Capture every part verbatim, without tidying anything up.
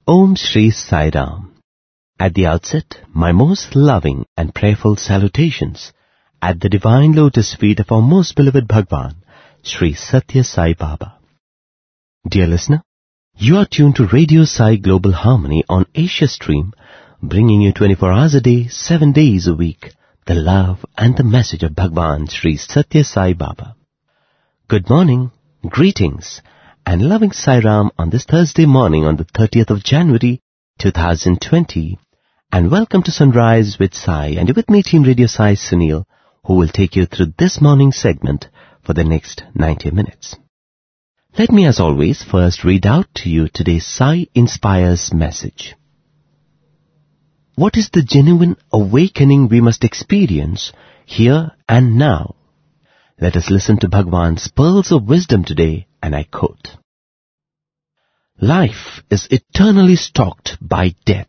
Om Shri Sai Ram. At the outset, my most loving and prayerful salutations at the divine lotus feet of our most beloved Bhagwan, Shri Satya Sai Baba. Dear listener, you are tuned to Radio Sai Global Harmony on Asia Stream, bringing you twenty-four hours a day, seven days a week, the love and the message of Bhagwan Shri Satya Sai Baba. Good morning, greetings, and loving Sai Ram on this Thursday morning on the thirtieth of January, two thousand twenty, and welcome to Sunrise with Sai, and with me Team Radio Sai Sunil, who will take you through this morning segment for the next ninety minutes. Let me as always first read out to you today's Sai Inspires message. What is the genuine awakening we must experience here and now? Let us listen to Bhagwan's pearls of wisdom today, and I quote, "Life is eternally stalked by death.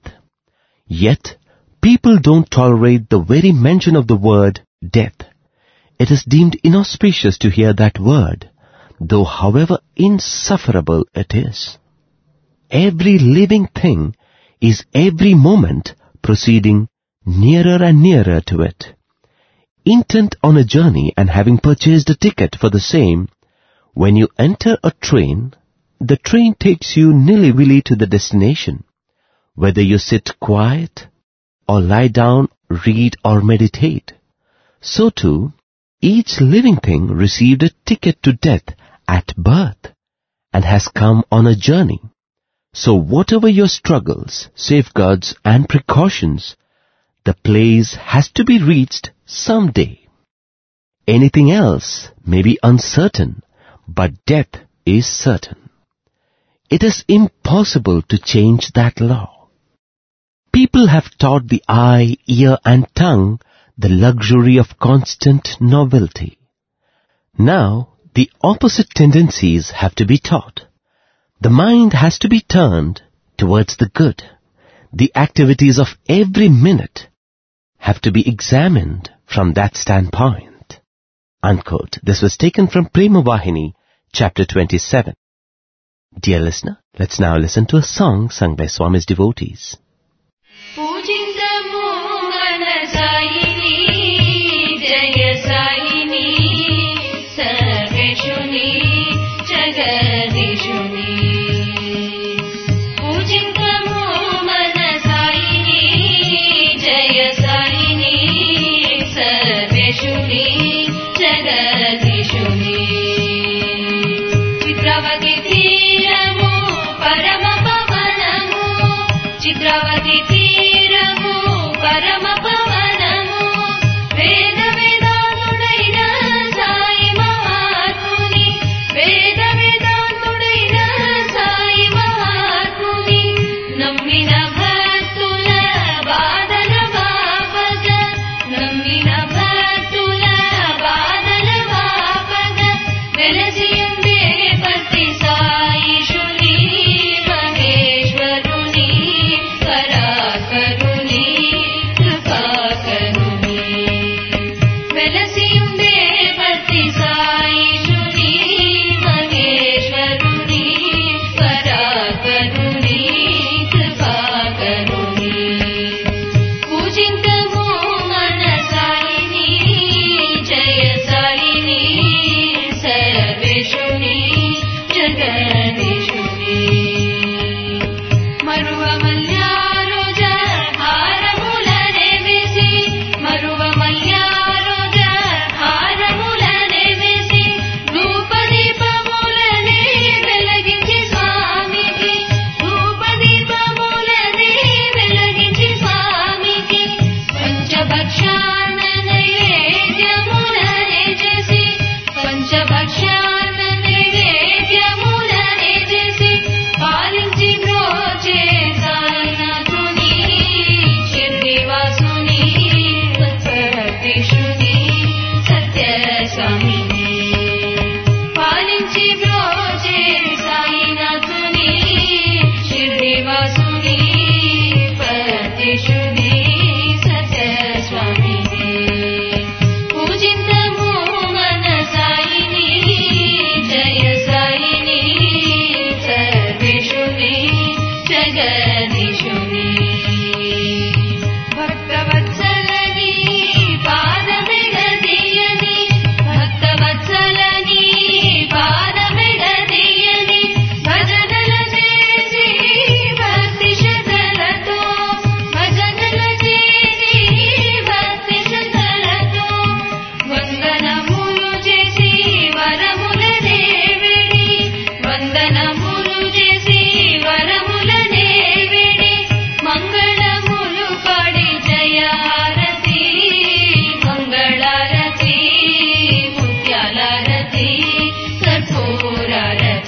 Yet, people don't tolerate the very mention of the word death. It is deemed inauspicious to hear that word, though however insufferable it is. Every living thing is every moment proceeding nearer and nearer to it. Intent on a journey and having purchased a ticket for the same, when you enter a train, the train takes you nilly-willy to the destination. Whether you sit quiet or lie down, read or meditate, so too, each living thing received a ticket to death at birth and has come on a journey. So whatever your struggles, safeguards and precautions, the place has to be reached someday. Anything else may be uncertain, but death is certain. It is impossible to change that law. People have taught the eye, ear and tongue the luxury of constant novelty. Now, the opposite tendencies have to be taught. The mind has to be turned towards the good. The activities of every minute have to be examined from that standpoint." Unquote. This was taken from Prema Vahini, chapter twenty-seven. Dear listener, let's now listen to a song sung by Swami's devotees. Kara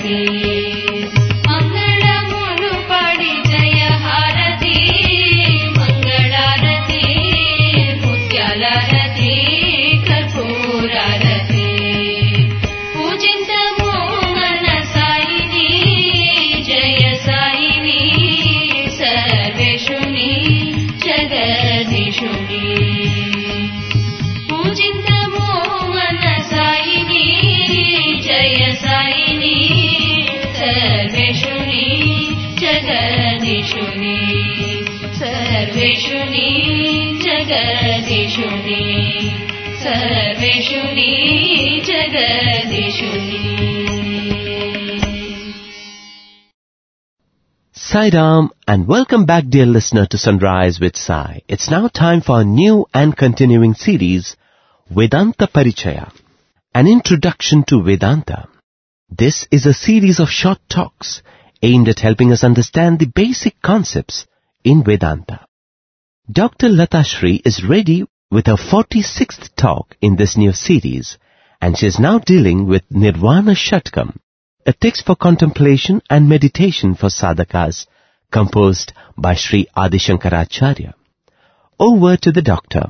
హారతి మంగళములు పాడి జయ హారతి మంగళారతి ముత్యాలారతి కర్పూరారతి పూజింతము మన సాయిని జయ సాయిని సర్వేషుని జగదీశుని పూజింతము మన సాయిని జయ సాయిని సర్వేషుని జగదీశుని సర్వేషుని జగదీశుని సర్వేషుని జగదీశుని. Sai Ram, and welcome back, dear listener, to Sunrise with Sai. It's now time for a new and continuing series, Vedanta Parichaya, an introduction to Vedanta. This is a series of short talks aimed at helping us understand the basic concepts in Vedanta. Doctor Lata Shri is ready with her forty-sixth talk in this new series, and she is now dealing with Nirvana Shatkam, a text for contemplation and meditation for sadhakas, composed by Sri Adi Shankaracharya. Over to the doctor.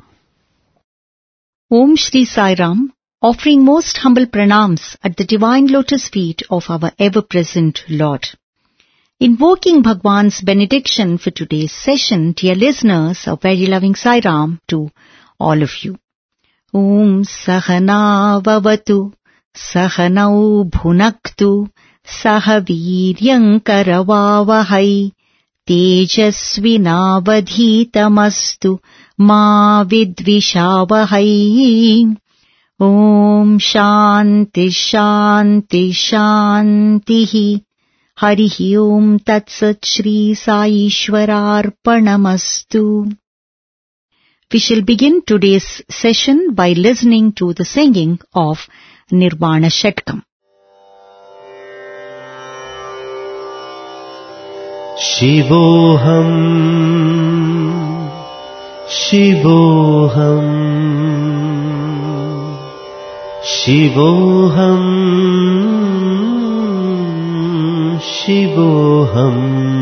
Om Shri Sai Ram, offering most humble pranams at the divine lotus feet of our ever-present Lord. Invoking Bhagwan's benediction for today's session, dear listeners, a very loving Sai Ram to all of you. Om Sahana Vavatu Sahanau Bhunaktu Sahaviryankaravavahai Tejasvinavadhitamastu Ma Vidvishavahai. Om Shanti Shanti Shantihi. Harihi Om Tatsat Shri Saishwararpanamastu. We shall begin today's session by listening to the singing of Nirvana Shatkam. Shivoham, Shivoham, Shivoham, Shivoham.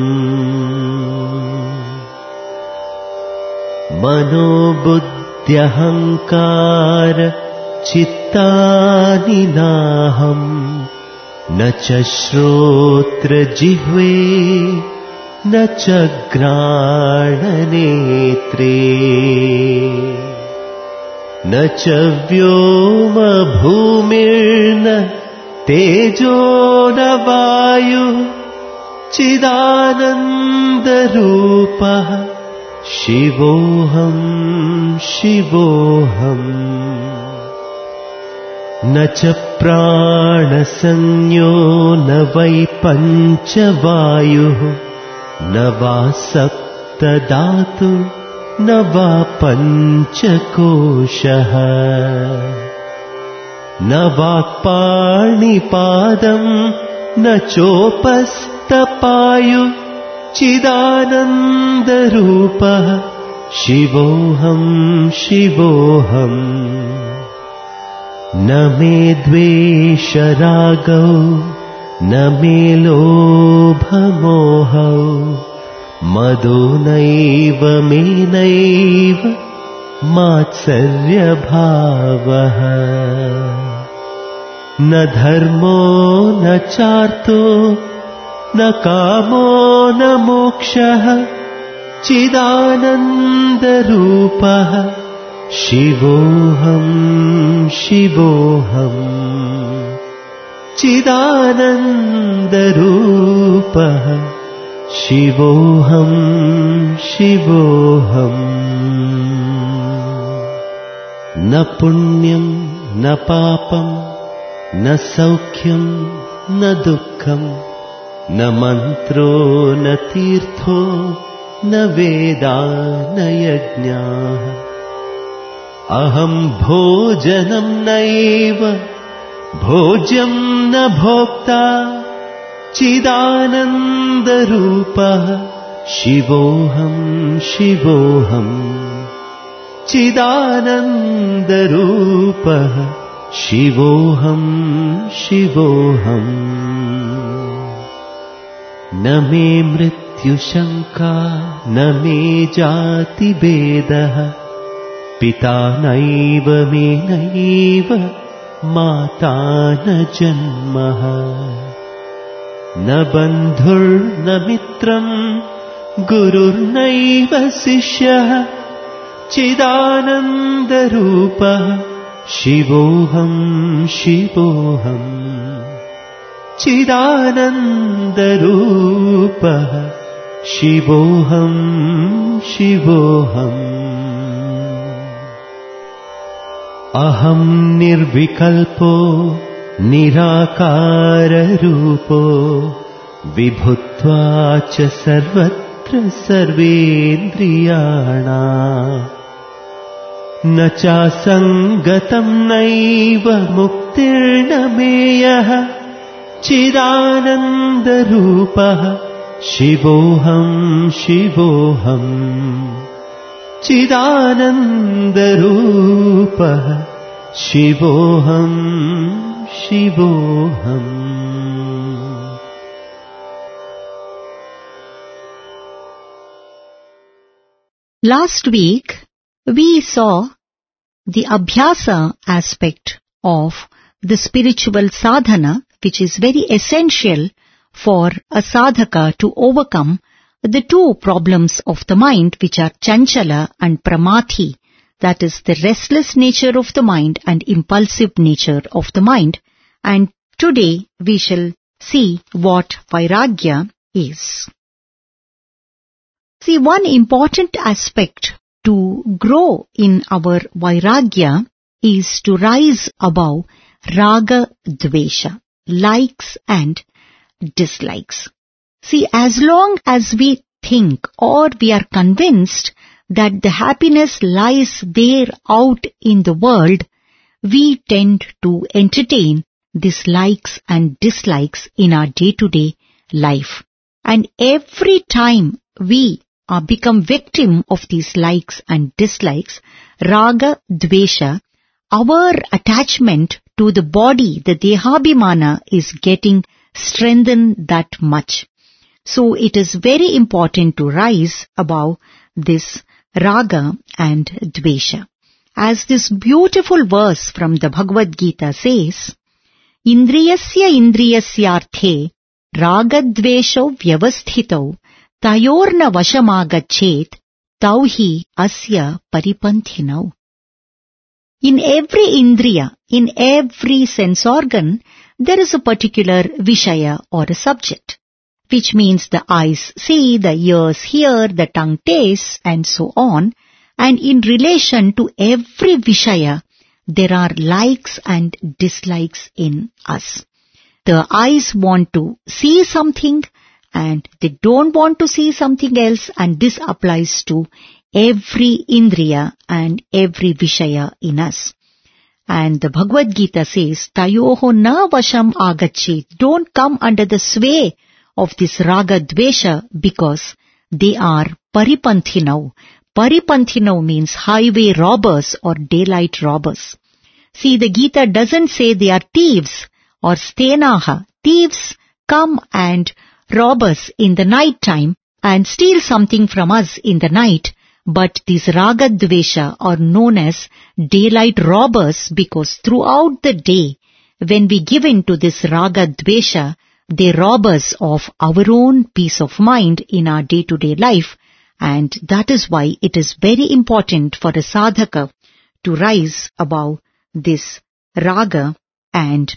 Mano buddhyahankara chittani naham na cha shrotra jihve na cha grana netre na cha vyoma bhumirna tejo na vayu chidananda rupa Shivoham, Shivoham. Na cha prana sannyo na vai pancha vayu na va sapta dhatu na va pancha koshaha na vakpani padam na chopasta payu Chidananda Rupa Shivoham, Shivoham. Na me dvesha ragau, na me lobha mohau, mado naiva me naiva matsarya bhavaha. Na dharmo na charto na kamo na mokshaha chidananda rupaha Shivoham, Shivoham. Chidananda rupaha Shivoham, Shivoham. Na punyam na papam na saukhyam na dukkham na mantro na tirtho na veda na yajna. Aham bhojanam naiva bhojyam na bhokta chidananda rupa Shivoham, Shivoham. Chidananda rupa Shivoham, Shivoham. न मे मृत्युशङ्का न मे जातिभेदः पिता नैव मे नैव माता न जन्मः न बन्धुर्न मित्रम् गुरुर्नैव शिष्यः चिदानन्दरूपः शिवोऽहं शिवोऽहम् चिदानन्दरूपः शिवोऽहं शिवोऽहम् अहं निर्विकल्पो निराकाररूपो विभुत्वा च सर्वत्र सर्वेन्द्रियाणाम् न चासङ्गतं नैव मुक्तिर्न मेयः चिदानन्दरूपः शिवोऽहं शिवोऽहम् चिदानन्दरूपः शिवोऽहं शिवोऽहम् Last week, we saw the Abhyasa aspect of the spiritual sadhana, which is very essential for a sadhaka to overcome the two problems of the mind, which are Chanchala and Pramathi, that is the restless nature of the mind and impulsive nature of the mind. And today we shall see what Vairagya is. See, one important aspect to grow in our Vairagya is to rise above Raga Dvesha, likes and dislikes. See, as long as we think or we are convinced that the happiness lies there out in the world, we tend to entertain these likes and dislikes in our day-to-day life. And every time we uh, become victim of these likes and dislikes, Raga Dvesha, our attachment to the body, the Dehabhimana, is getting strengthened that much. So it is very important to rise above this Raga and Dvesha. As this beautiful verse from the Bhagavad Gita says, Indriyasya indriyasyarthe ragadvesho vyavasthito tayorna vashamagachet tauhi asya paripanthinau. In every indriya, in every sense organ, there is a particular vishaya or a subject, which means the eyes see, the ears hear, the tongue tastes, and so on. And in relation to every vishaya, there are likes and dislikes in us. The eyes want to see something and they don't want to see something else, and this applies to every indriya and every vishaya in us. And the Bhagavad Gita says, Tayoho na vasham agachet. Don't come under the sway of this raga dvesha, because they are paripanthinau. Paripanthinau means highway robbers or daylight robbers. See, the Gita doesn't say they are thieves or stenaha. Thieves come and rob us in the night time and steal something from us in the night. But these raga dvesha are known as daylight robbers, because throughout the day, when we give in to this raga dvesha, they rob us of our own peace of mind in our day-to-day life. And that is why it is very important for a sadhaka to rise above this raga and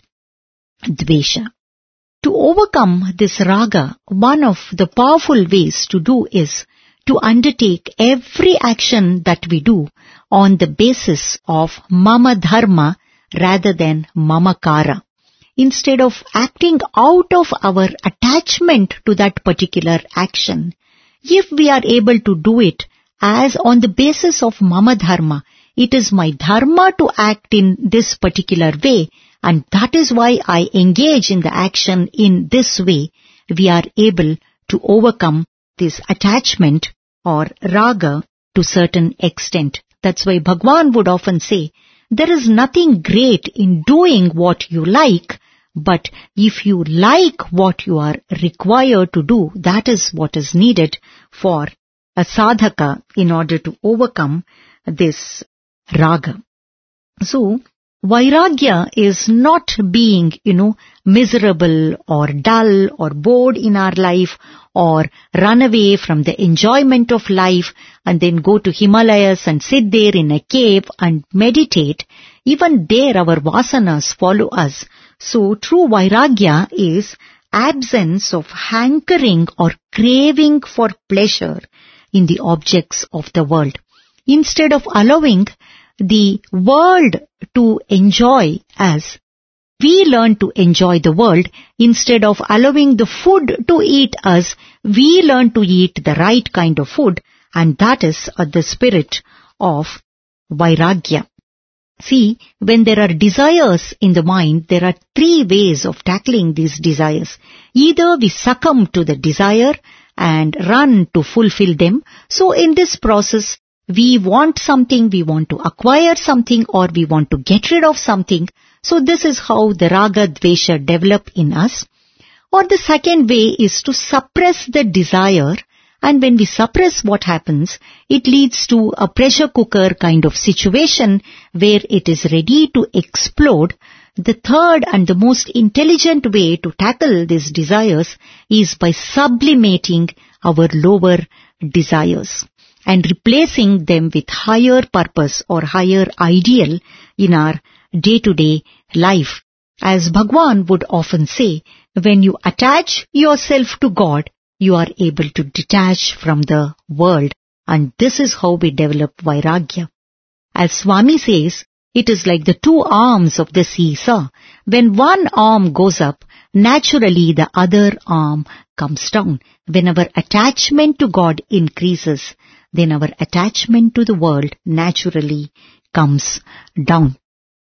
dvesha. To overcome this raga, one of the powerful ways to do is to undertake every action that we do on the basis of mama dharma rather than mama kara. Instead of acting out of our attachment to that particular action, if we are able to do it as on the basis of mama dharma, it is my dharma to act in this particular way, and that is why I engage in the action in this way, we are able to overcome this attachment or raga to certain extent. That's why Bhagwan would often say, there is nothing great in doing what you like, But if you like what you are required to do, that is what is needed for a sadhaka in order to overcome this raga. So, Vairagya is not being, you know, miserable or dull or bored in our life or run away from the enjoyment of life and then go to Himalayas and sit there in a cave and meditate. Even there our vasanas follow us. So true Vairagya is absence of hankering or craving for pleasure in the objects of the world. Instead of allowing the world to enjoy us, we learn to enjoy the world. Instead of allowing the food to eat us, we learn to eat the right kind of food, and that is uh, the spirit of Vairagya. See, when there are desires in the mind, there are three ways of tackling these desires. Either we succumb to the desire and run to fulfill them. So in this process, we want something, we want to acquire something, or we want to get rid of something. So this is how the raga dvesha develop in us. Or the second way is to suppress the desire, and when we suppress, what happens? It leads to a pressure cooker kind of situation where it is ready to explode. The third and the most intelligent way to tackle these desires is by sublimating our lower desires and replacing them with higher purpose or higher ideal in our day-to-day life. As Bhagwan would often say, when you attach yourself to God, you are able to detach from the world, and this is how we develop Vairagya. As Swami says, it is like the two arms of the seesaw. When one arm goes up, naturally the other arm comes down. When our attachment to God increases, then our attachment to the world naturally comes down.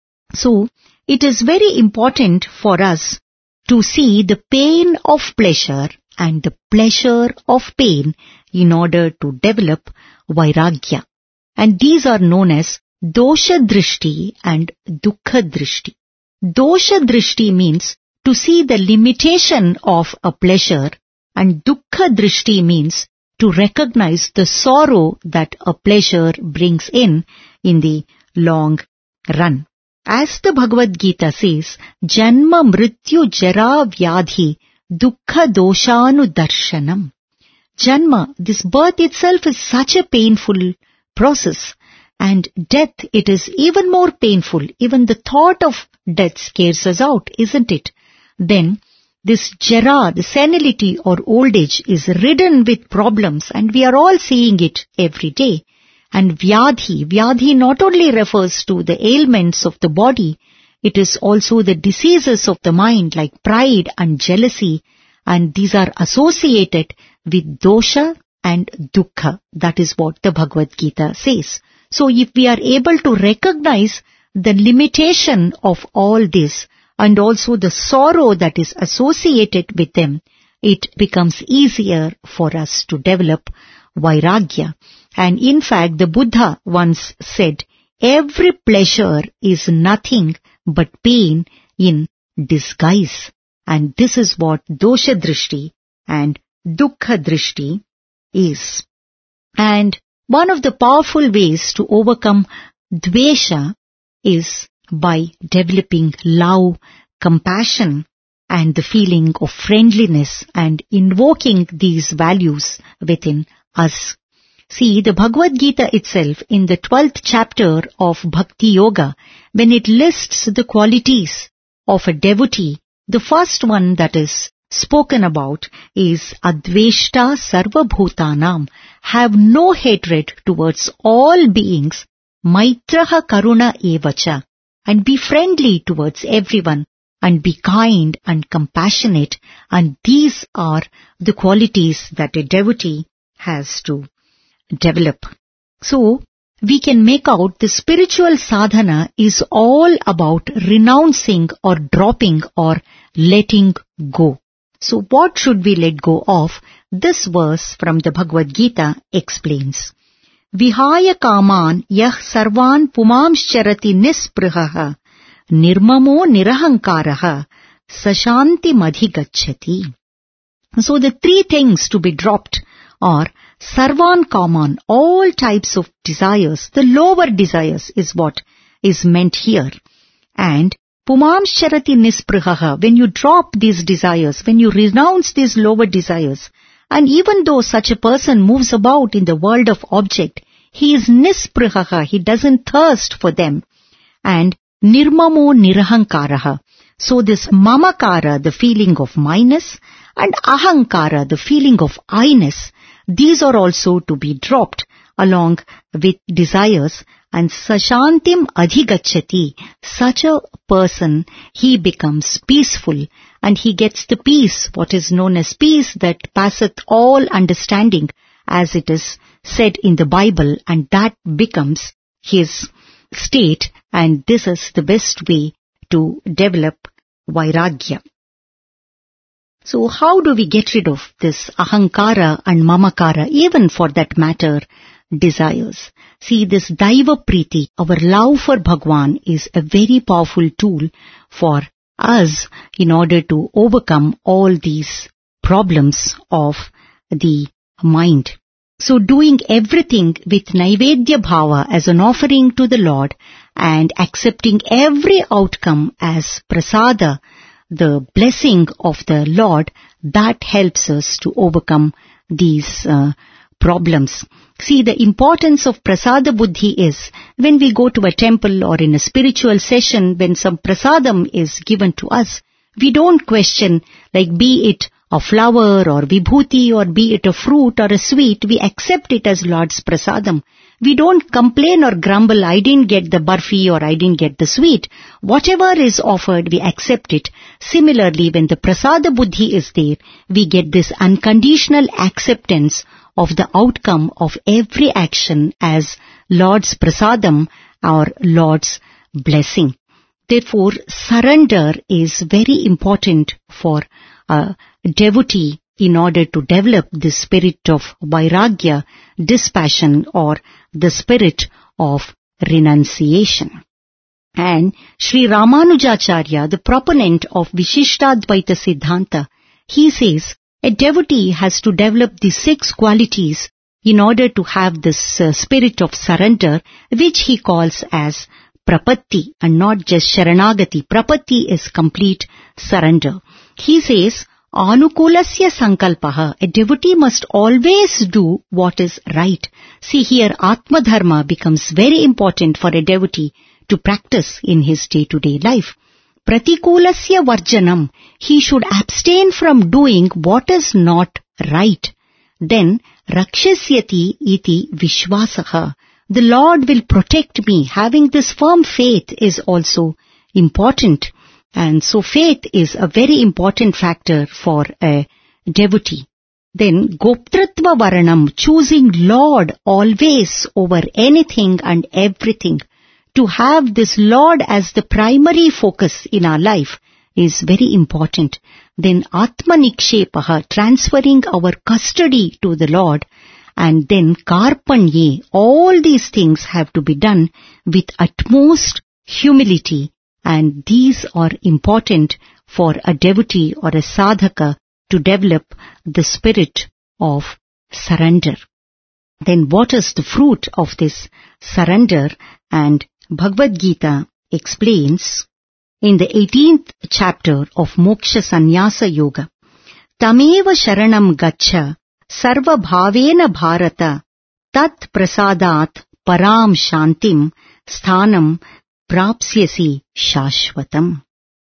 So, it is very important for us to see the pain of pleasure and the pleasure of pain in order to develop Vairagya. And these are known as Dosha Drishti and Dukkha Drishti. Dosha Drishti means to see the limitation of a pleasure, and Dukkha Drishti means to recognize the sorrow that a pleasure brings in in the long run. As the Bhagavad Gita says, Janma Mrityu Jara Vyadhi Dukkha Doshanu Darshanam. Janma, this birth itself is such a painful process, and death, it is even more painful. Even the thought of death scares us out, isn't it? Then, this jara, the senility or old age, is ridden with problems, and we are all seeing it every day. And Vyadhi, Vyadhi not only refers to the ailments of the body, it is also the diseases of the mind like pride and jealousy, and these are associated with dosha and dukkha. That is what the Bhagavad Gita says. So if we are able to recognize the limitation of all this and also the sorrow that is associated with them, it becomes easier for us to develop Vairagya. And in fact, the Buddha once said, every pleasure is nothing but pain in disguise. And this is what Dosha Drishti and Dukkha Drishti is. And one of the powerful ways to overcome Dvesha is by developing love, compassion, and the feeling of friendliness and invoking these values within us. See, the Bhagavad Gita itself in the twelfth chapter of Bhakti Yoga, when it lists the qualities of a devotee, the first one that is spoken about is Adveshta Sarva Bhutanam, have no hatred towards all beings, Maitraha Karuna Evacha, and be friendly towards everyone, and be kind and compassionate, and these are the qualities that a devotee has to develop. So, we can make out the spiritual sadhana is all about renouncing or dropping or letting go. So what should we let go of? This verse from the Bhagavad Gita explains. Vihaya kaman yah sarvan pumamscharati nisprihaha nirmamo nirahankaraha Sashanti madhigacchati. So the three things to be dropped are Sarvan Kaman, all types of desires, the lower desires is what is meant here. And Pumamsharati Nisprihaha, when you drop these desires, when you renounce these lower desires, and even though such a person moves about in the world of object, he is Nisprihaha, he doesn't thirst for them. And Nirmamo Nirahankaraha. So this Mamakara, the feeling of minus, and Ahankara, the feeling of I-ness, these are also to be dropped along with desires. And Sashantim Adhigacchati, such a person, he becomes peaceful and he gets the peace, what is known as peace that passeth all understanding, as it is said in the Bible, and that becomes his state, and this is the best way to develop Vairagya. So how do we get rid of this Ahankara and Mamakara, even for that matter, desires? See, this Daiva Priti, our love for Bhagwan, is a very powerful tool for us in order to overcome all these problems of the mind. So doing everything with Naivedya Bhava as an offering to the Lord and accepting every outcome as prasada, the blessing of the Lord, that helps us to overcome these uh, problems. See, the importance of prasada buddhi is when we go to a temple or in a spiritual session, when some prasadam is given to us, we don't question, like be it a flower or vibhuti or be it a fruit or a sweet, we accept it as Lord's prasadam. We don't complain or grumble, I didn't get the barfi or I didn't get the sweet. Whatever is offered, we accept it. Similarly, when the prasada buddhi is there, we get this unconditional acceptance of the outcome of every action as Lord's prasadam or Lord's blessing. Therefore, surrender is very important for a devotee in order to develop the spirit of Vairagya, dispassion, or the spirit of renunciation. And Sri Ramanujacharya, the proponent of Vishishtadvaita Siddhanta, he says, a devotee has to develop the six qualities in order to have this uh, spirit of surrender, which he calls as prapatti, and not just sharanagati. Prapatti is complete surrender. He says, anukulasya sankalpaha, a devotee must always do what is right. See here, Atma Dharma becomes very important for a devotee to practice in his day-to-day life. Pratikulasya varjanam, he should abstain from doing what is not right. Then, rakshasyati iti vishwasaha, the Lord will protect me. Having this firm faith is also important. And so faith is a very important factor for a devotee. Then Goptratva Varanam, choosing Lord always over anything and everything. To have this Lord as the primary focus in our life is very important. Then Atma Nikshepaha, transferring our custody to the Lord. And then Karpanye, all these things have to be done with utmost humility. And these are important for a devotee or a sadhaka to develop the spirit of surrender. Then what is the fruit of this surrender? And Bhagavad Gita explains in the eighteenth chapter of Moksha Sannyasa Yoga, Tameva Sharanam Gaccha Sarva Bhavena Bharata Tat Prasadat Param Shantim Sthanam Prapsyasi Shashvatam.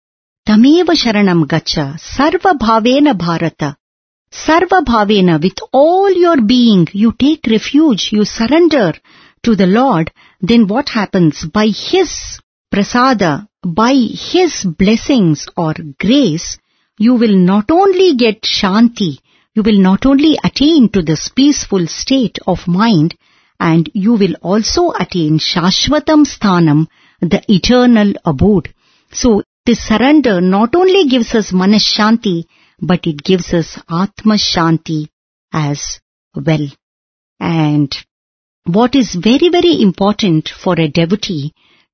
Tameva Sharanam Gaccha Sarva Bhavena Bharata. Sarva Bhavena, with all your being, you take refuge, you surrender to the Lord. Then what happens? By His prasada, by His blessings or grace, you will not only get shanti, you will not only attain to this peaceful state of mind, and you will also attain Shashvatam Sthanam, the eternal abode. So this surrender not only gives us Manas Shanti, but it gives us Atma Shanti as well. And what is very, very important for a devotee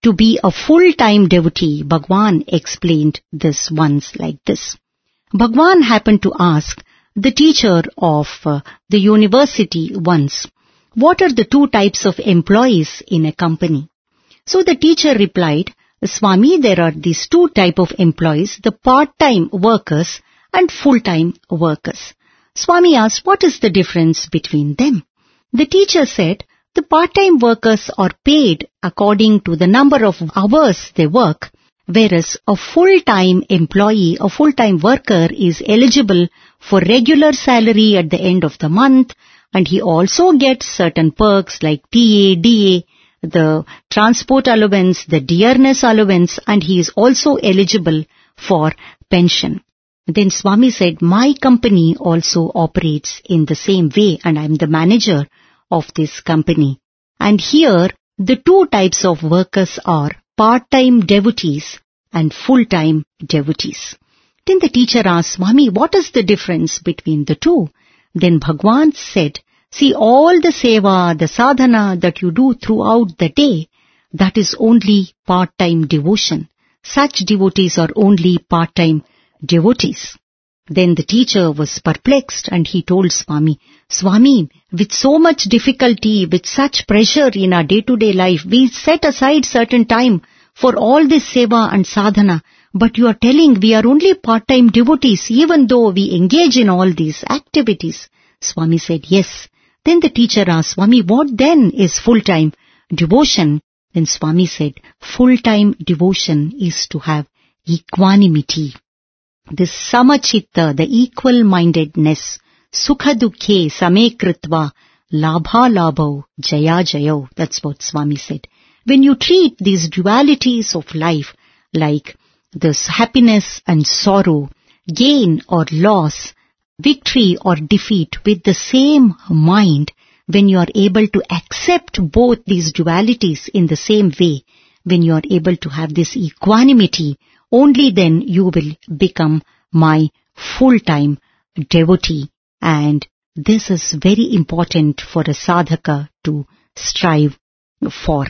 to be a full-time devotee, Bhagwan explained this once like this. Bhagwan happened to ask the teacher of uh, the university once, what are the two types of employees in a company? So the teacher replied, Swami, there are these two type of employees, the part-time workers and full-time workers. Swami asked, what is the difference between them? The teacher said, the part-time workers are paid according to the number of hours they work, whereas a full-time employee, a full-time worker is eligible for regular salary at the end of the month, and he also gets certain perks like P A, D A, the transport allowance, the dearness allowance, and he is also eligible for pension. Then Swami said, my company also operates in the same way, and I am the manager of this company. And here, the two types of workers are part-time devotees and full-time devotees. Then the teacher asked, Swami, what is the difference between the two? Then Bhagwan said, see, all the seva, the sadhana that you do throughout the day, that is only part-time devotion. Such devotees are only part-time devotees. Then the teacher was perplexed and he told Swami, Swami, with so much difficulty, with such pressure in our day-to-day life, we set aside certain time for all this seva and sadhana, but you are telling we are only part-time devotees even though we engage in all these activities. Swami said, yes. Then the teacher asked, Swami, what then is full-time devotion? Then Swami said, full-time devotion is to have equanimity. This samachitta, the equal-mindedness, sukha dukhe same kritva, labha labho, jaya jayo. That's what Swami said. When you treat these dualities of life like this happiness and sorrow, gain or loss, victory or defeat with the same mind, when you are able to accept both these dualities in the same way, when you are able to have this equanimity, only then you will become my full-time devotee. And this is very important for a sadhaka to strive for.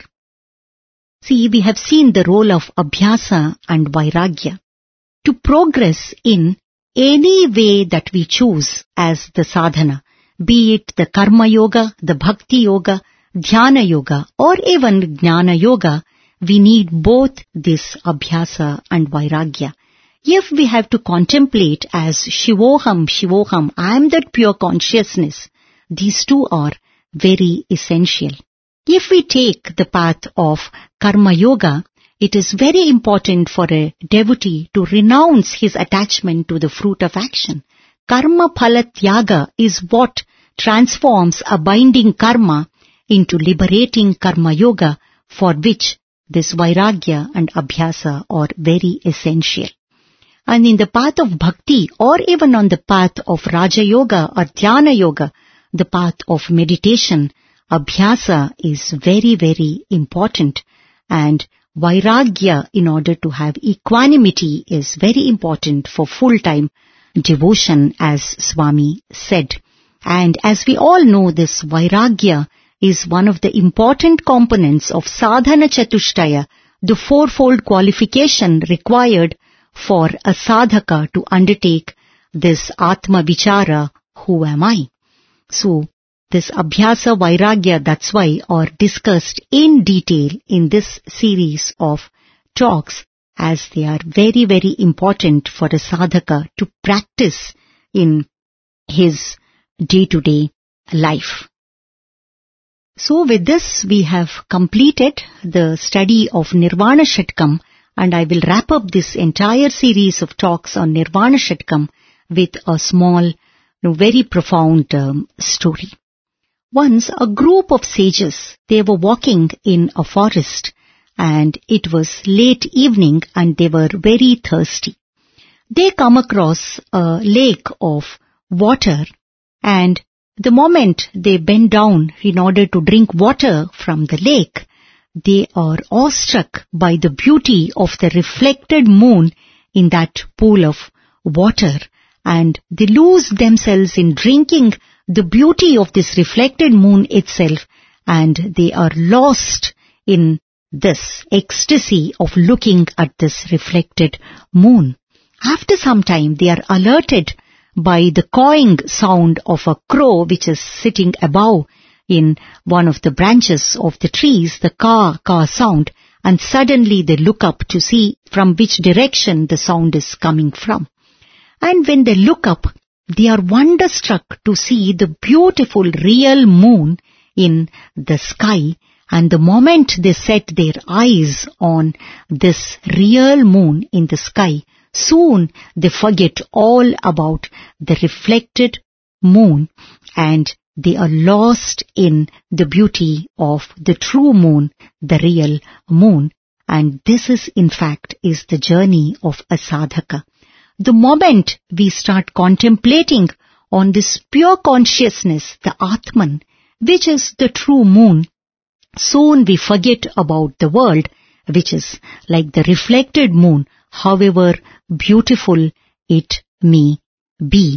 See, we have seen the role of abhyasa and vairagya. To progress in any way that we choose as the sadhana, be it the karma yoga, the bhakti yoga, dhyana yoga, or even jnana yoga, we need both this abhyasa and vairagya. If we have to contemplate as Shivoham, Shivoham, I am that pure consciousness, these two are very essential. If we take the path of karma yoga, it is very important for a devotee to renounce his attachment to the fruit of action. Karma phala tyaga is what transforms a binding karma into liberating karma yoga, for which this vairagya and abhyasa are very essential. And in the path of bhakti, or even on the path of raja yoga or dhyana yoga, the path of meditation, abhyasa is very, very important, and vairagya, in order to have equanimity, is very important for full-time devotion, as Swami said. And as we all know, this vairagya is one of the important components of sadhana chatushtaya, the fourfold qualification required for a sadhaka to undertake this atma vichara, who am I? So, this abhyasa vairagya, that's why, are discussed in detail in this series of talks, as they are very, very important for a sadhaka to practice in his day-to-day life. So with this, we have completed the study of Nirvana Shatkam, and I will wrap up this entire series of talks on Nirvana Shatkam with a small, you know, very profound um, story. Once a group of sages, they were walking in a forest, and it was late evening and they were very thirsty. They come across a lake of water, and the moment they bend down in order to drink water from the lake, they are awestruck by the beauty of the reflected moon in that pool of water, and they lose themselves in drinking the beauty of this reflected moon itself, and they are lost in this ecstasy of looking at this reflected moon. After some time, they are alerted by the cawing sound of a crow which is sitting above in one of the branches of the trees, the caw, caw sound, and suddenly they look up to see from which direction the sound is coming from. And when they look up, they are wonderstruck to see the beautiful real moon in the sky. And the moment they set their eyes on this real moon in the sky, soon they forget all about the reflected moon and they are lost in the beauty of the true moon, the real moon. And this is in fact is the journey of a sadhaka. The moment we start contemplating on this pure consciousness, the Atman, which is the true moon, soon we forget about the world, which is like the reflected moon, however beautiful it may be.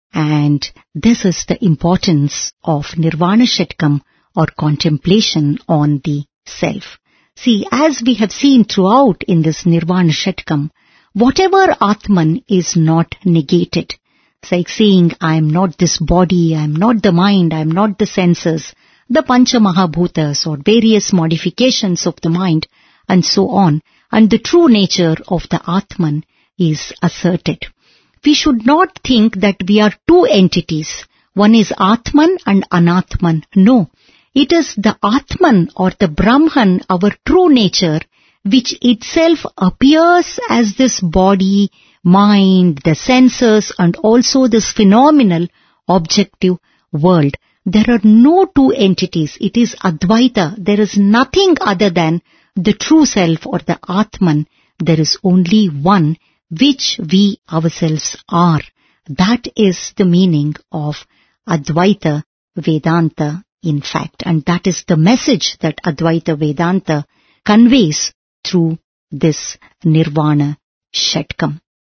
And this is the importance of Nirvana Shatkam or contemplation on the self. See, as we have seen throughout in this Nirvana Shatkam, whatever Atman is not negated. It's like saying, I am not this body, I am not the mind, I am not the senses, the Pancha Mahabhutas or various modifications of the mind and so on. And the true nature of the Atman is asserted. We should not think that we are two entities. One is Atman and Anatman. No, it is the Atman or the Brahman, our true nature, which itself appears as this body, mind, the senses, and also this phenomenal objective world. There are no two entities. It is Advaita. There is nothing other than the true self or the Atman. There is only one, which we ourselves are. That is the meaning of Advaita Vedanta, in fact. And that is the message that Advaita Vedanta conveys through this Nirvana Shatkam.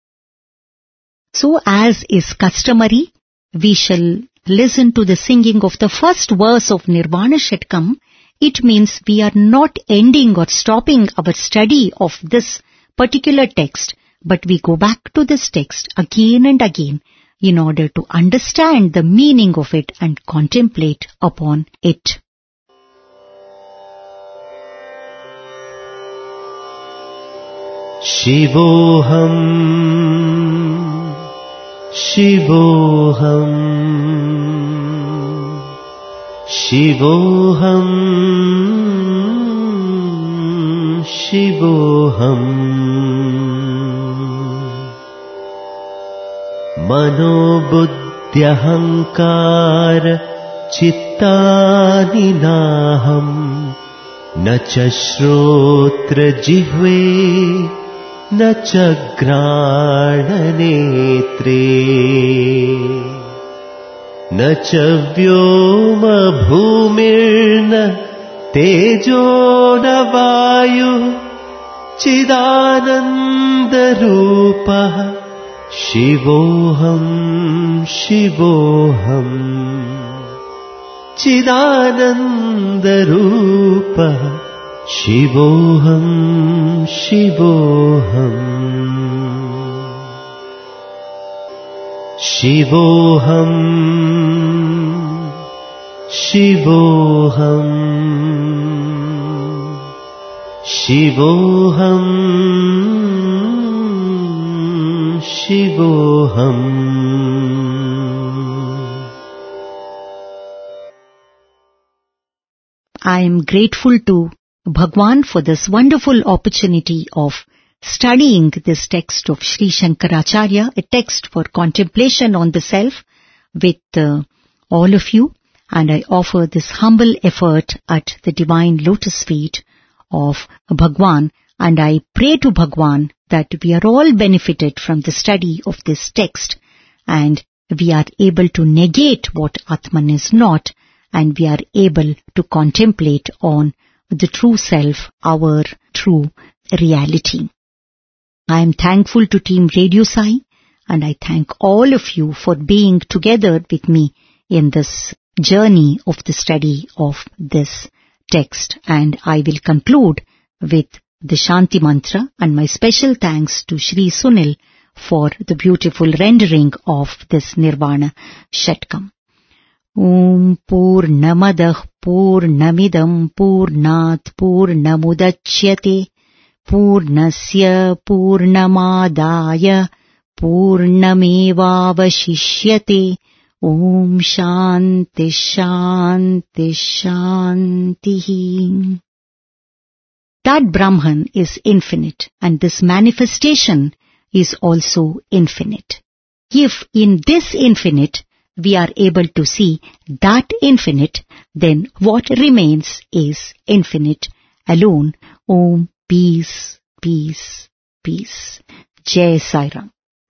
So as is customary, we shall listen to the singing of the first verse of Nirvana Shatkam. It means we are not ending or stopping our study of this particular text, but we go back to this text again and again in order to understand the meaning of it and contemplate upon it. Shivoham, Shivoham, Shivoham, Shivoham. Manobuddhyahankar chittani naham na cha shrotra jihve na cha grana netre na cha vyoma bhumirna tejo na vayu chidananda rupa Shivoham, Shivoham, Chidananda Rupa, Shivoham, Shivoham, Shivoham, Shivoham, Shivoham, Shivoham. I am grateful to Bhagwan for this wonderful opportunity of studying this text of Sri Shankaracharya, a text for contemplation on the self with uh, all of you. And I offer this humble effort at the divine lotus feet of Bhagwan. And I pray to Bhagwan that we are all benefited from the study of this text and we are able to negate what Atman is not and we are able to contemplate on the true self, our true reality. I am thankful to Team Radio Sai and I thank all of you for being together with me in this journey of the study of this text. And I will conclude with the Shanti Mantra, and my special thanks to Shri Sunil for the beautiful rendering of this Nirvana Shatkam. Om Purnamadah Purnamidam Purnat Purnamudachyate Purnasya Purnamadaya Purnamevavashishyate. Om Shanti Shanti Shanti. That Brahman is infinite, and this manifestation is also infinite. If in this infinite we are able to see that infinite, then what remains is infinite alone. Om Peace, Peace, Peace. Jai Sai Ram.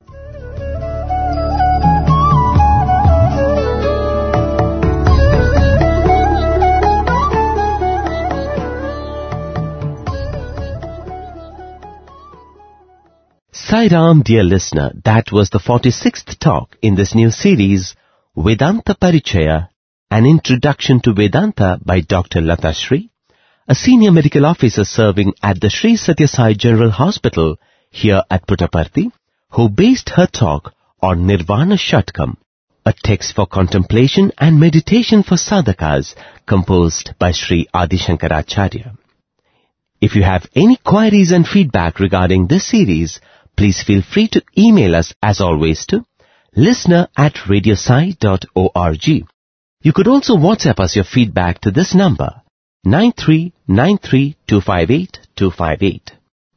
Sai Ram, dear listener, that was the forty-sixth talk in this new series, Vedanta Parichaya, an introduction to Vedanta by Doctor Lata Shri, a senior medical officer serving at the Sri Satya Sai General Hospital here at Puttaparthi, who based her talk on Nirvana Shatkam, a text for contemplation and meditation for sadhakas composed by Sri Adi Shankaracharya. If you have any queries and feedback regarding this series, please feel free to email us as always to listener at radiosai dot org. You could also WhatsApp us your feedback to this number, nine three nine three two five eight two five eight.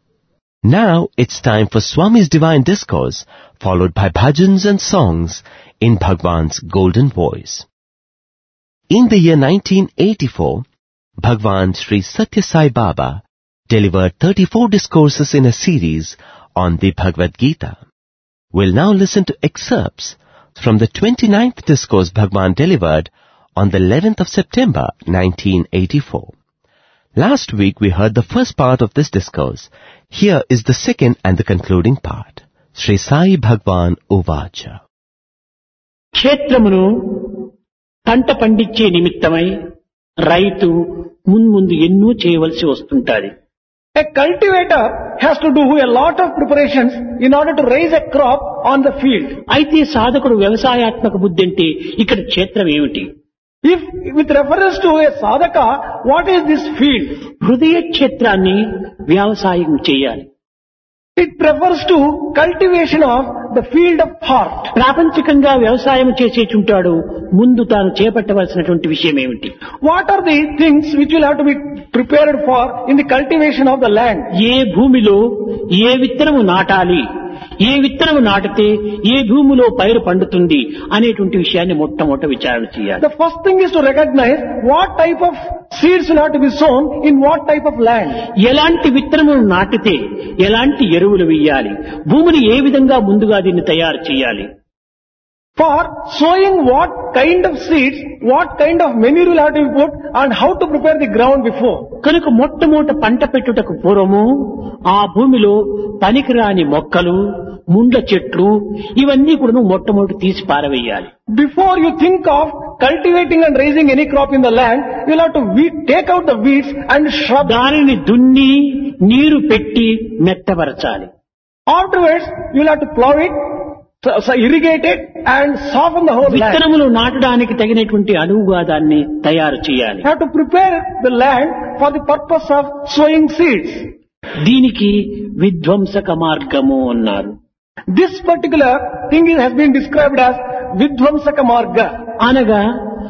Now it's time for Swami's Divine Discourse, followed by bhajans and songs in Bhagwan's golden voice. In the year nineteen eighty-four, Bhagwan Sri Satya Sai Baba delivered thirty-four discourses in a series on the Bhagavad Gita. We'll now listen to excerpts from the twenty-ninth discourse Bhagwan delivered on the eleventh of September nineteen eighty-four. Last week we heard the first part of this discourse. Here is the second and the concluding part. Sri Sai Bhagwan Uvacha. క్షేత్రమును పంట పండించే నిమిత్తమై రైతు మున్ముందు ఎన్నో చేయవలసి వస్తుంటాది. A cultivator has to do a lot of preparations in order to raise a crop on the field. అయితే సాధకుడు వ్యవసాయాత్మక బుద్ధి అంటే ఇక్కడ క్షేత్రం ఏమిటి? If with reference to a sadhaka, what is this field? హృదయ క్షేత్రాన్ని వ్యవసాయం చేయాలి. It refers to cultivation of the field of heart. ప్రాపంచికంగా వ్యవసాయం చేసేచుంటాడు, ముందు తాను చేపట్టవలసినటువంటి విషయం ఏమిటి? What are the things which will have to be prepared for in the cultivation of the land? ఏ భూమిలో ఏ విత్తనము నాటాలి, ఏ విత్తనము నాటితే ఏ భూమిలో పైరు పండుతుంది అనేటువంటి విషయాన్ని మొట్టమొదట విచారణ చేయాలి. The first thing is to recognize what type of seeds will have to be sown in what type of land. ఎలాంటి విత్తనమును నాటితే ఎలాంటి ఎరువులు వేయాలి, భూమిని ఏ విధంగా ముందుగా దీన్ని తయారు చేయాలి. For sowing what kind of seeds, what kind of manure will have to be put and how to prepare the ground before. కనుక మొట్టమొదట పంట పెట్టుటకు పూర్వము ఆ భూమిలో పనికిరాని మొక్కలు, ముండ్ల చెట్లు ఇవన్నీ కూడా మొట్టమొదటి తీసి పారవేయాలి. Before you think of cultivating and raising any crop in the land, you will have to weed, take out the weeds and shrubs. దానిని దున్ని నీరు పెట్టి మెత్తపరచాలి. Afterwards, you will have to plow it, so, so irrigate it and soften the whole land. విత్తనములు నాటడానికి తగినటువంటి అనువుగా దాన్ని తయారు చేయాలి. You have to prepare the land for the purpose of sowing seeds. దీనికి విధ్వంసక మార్గము అన్నారు. This particular thing has been described as Vidvamsaka Marga. అనగా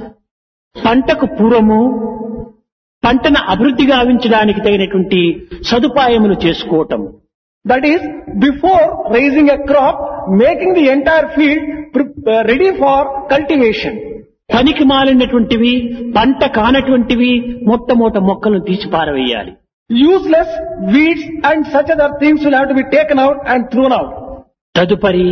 పంటకు పూర్వము పంటను అభివృద్ధి గావించడానికి తగినటువంటి సదుపాయములు చేసుకోవటం. That is, before raising a crop, making the entire field ready for cultivation. పనికి మాలినటువంటివి, పంట కానటువంటివి మొట్టమొదట మొక్కలను తీసి పారవేయాలి. Useless weeds and such other things will have to be taken out and thrown out. తదుపరి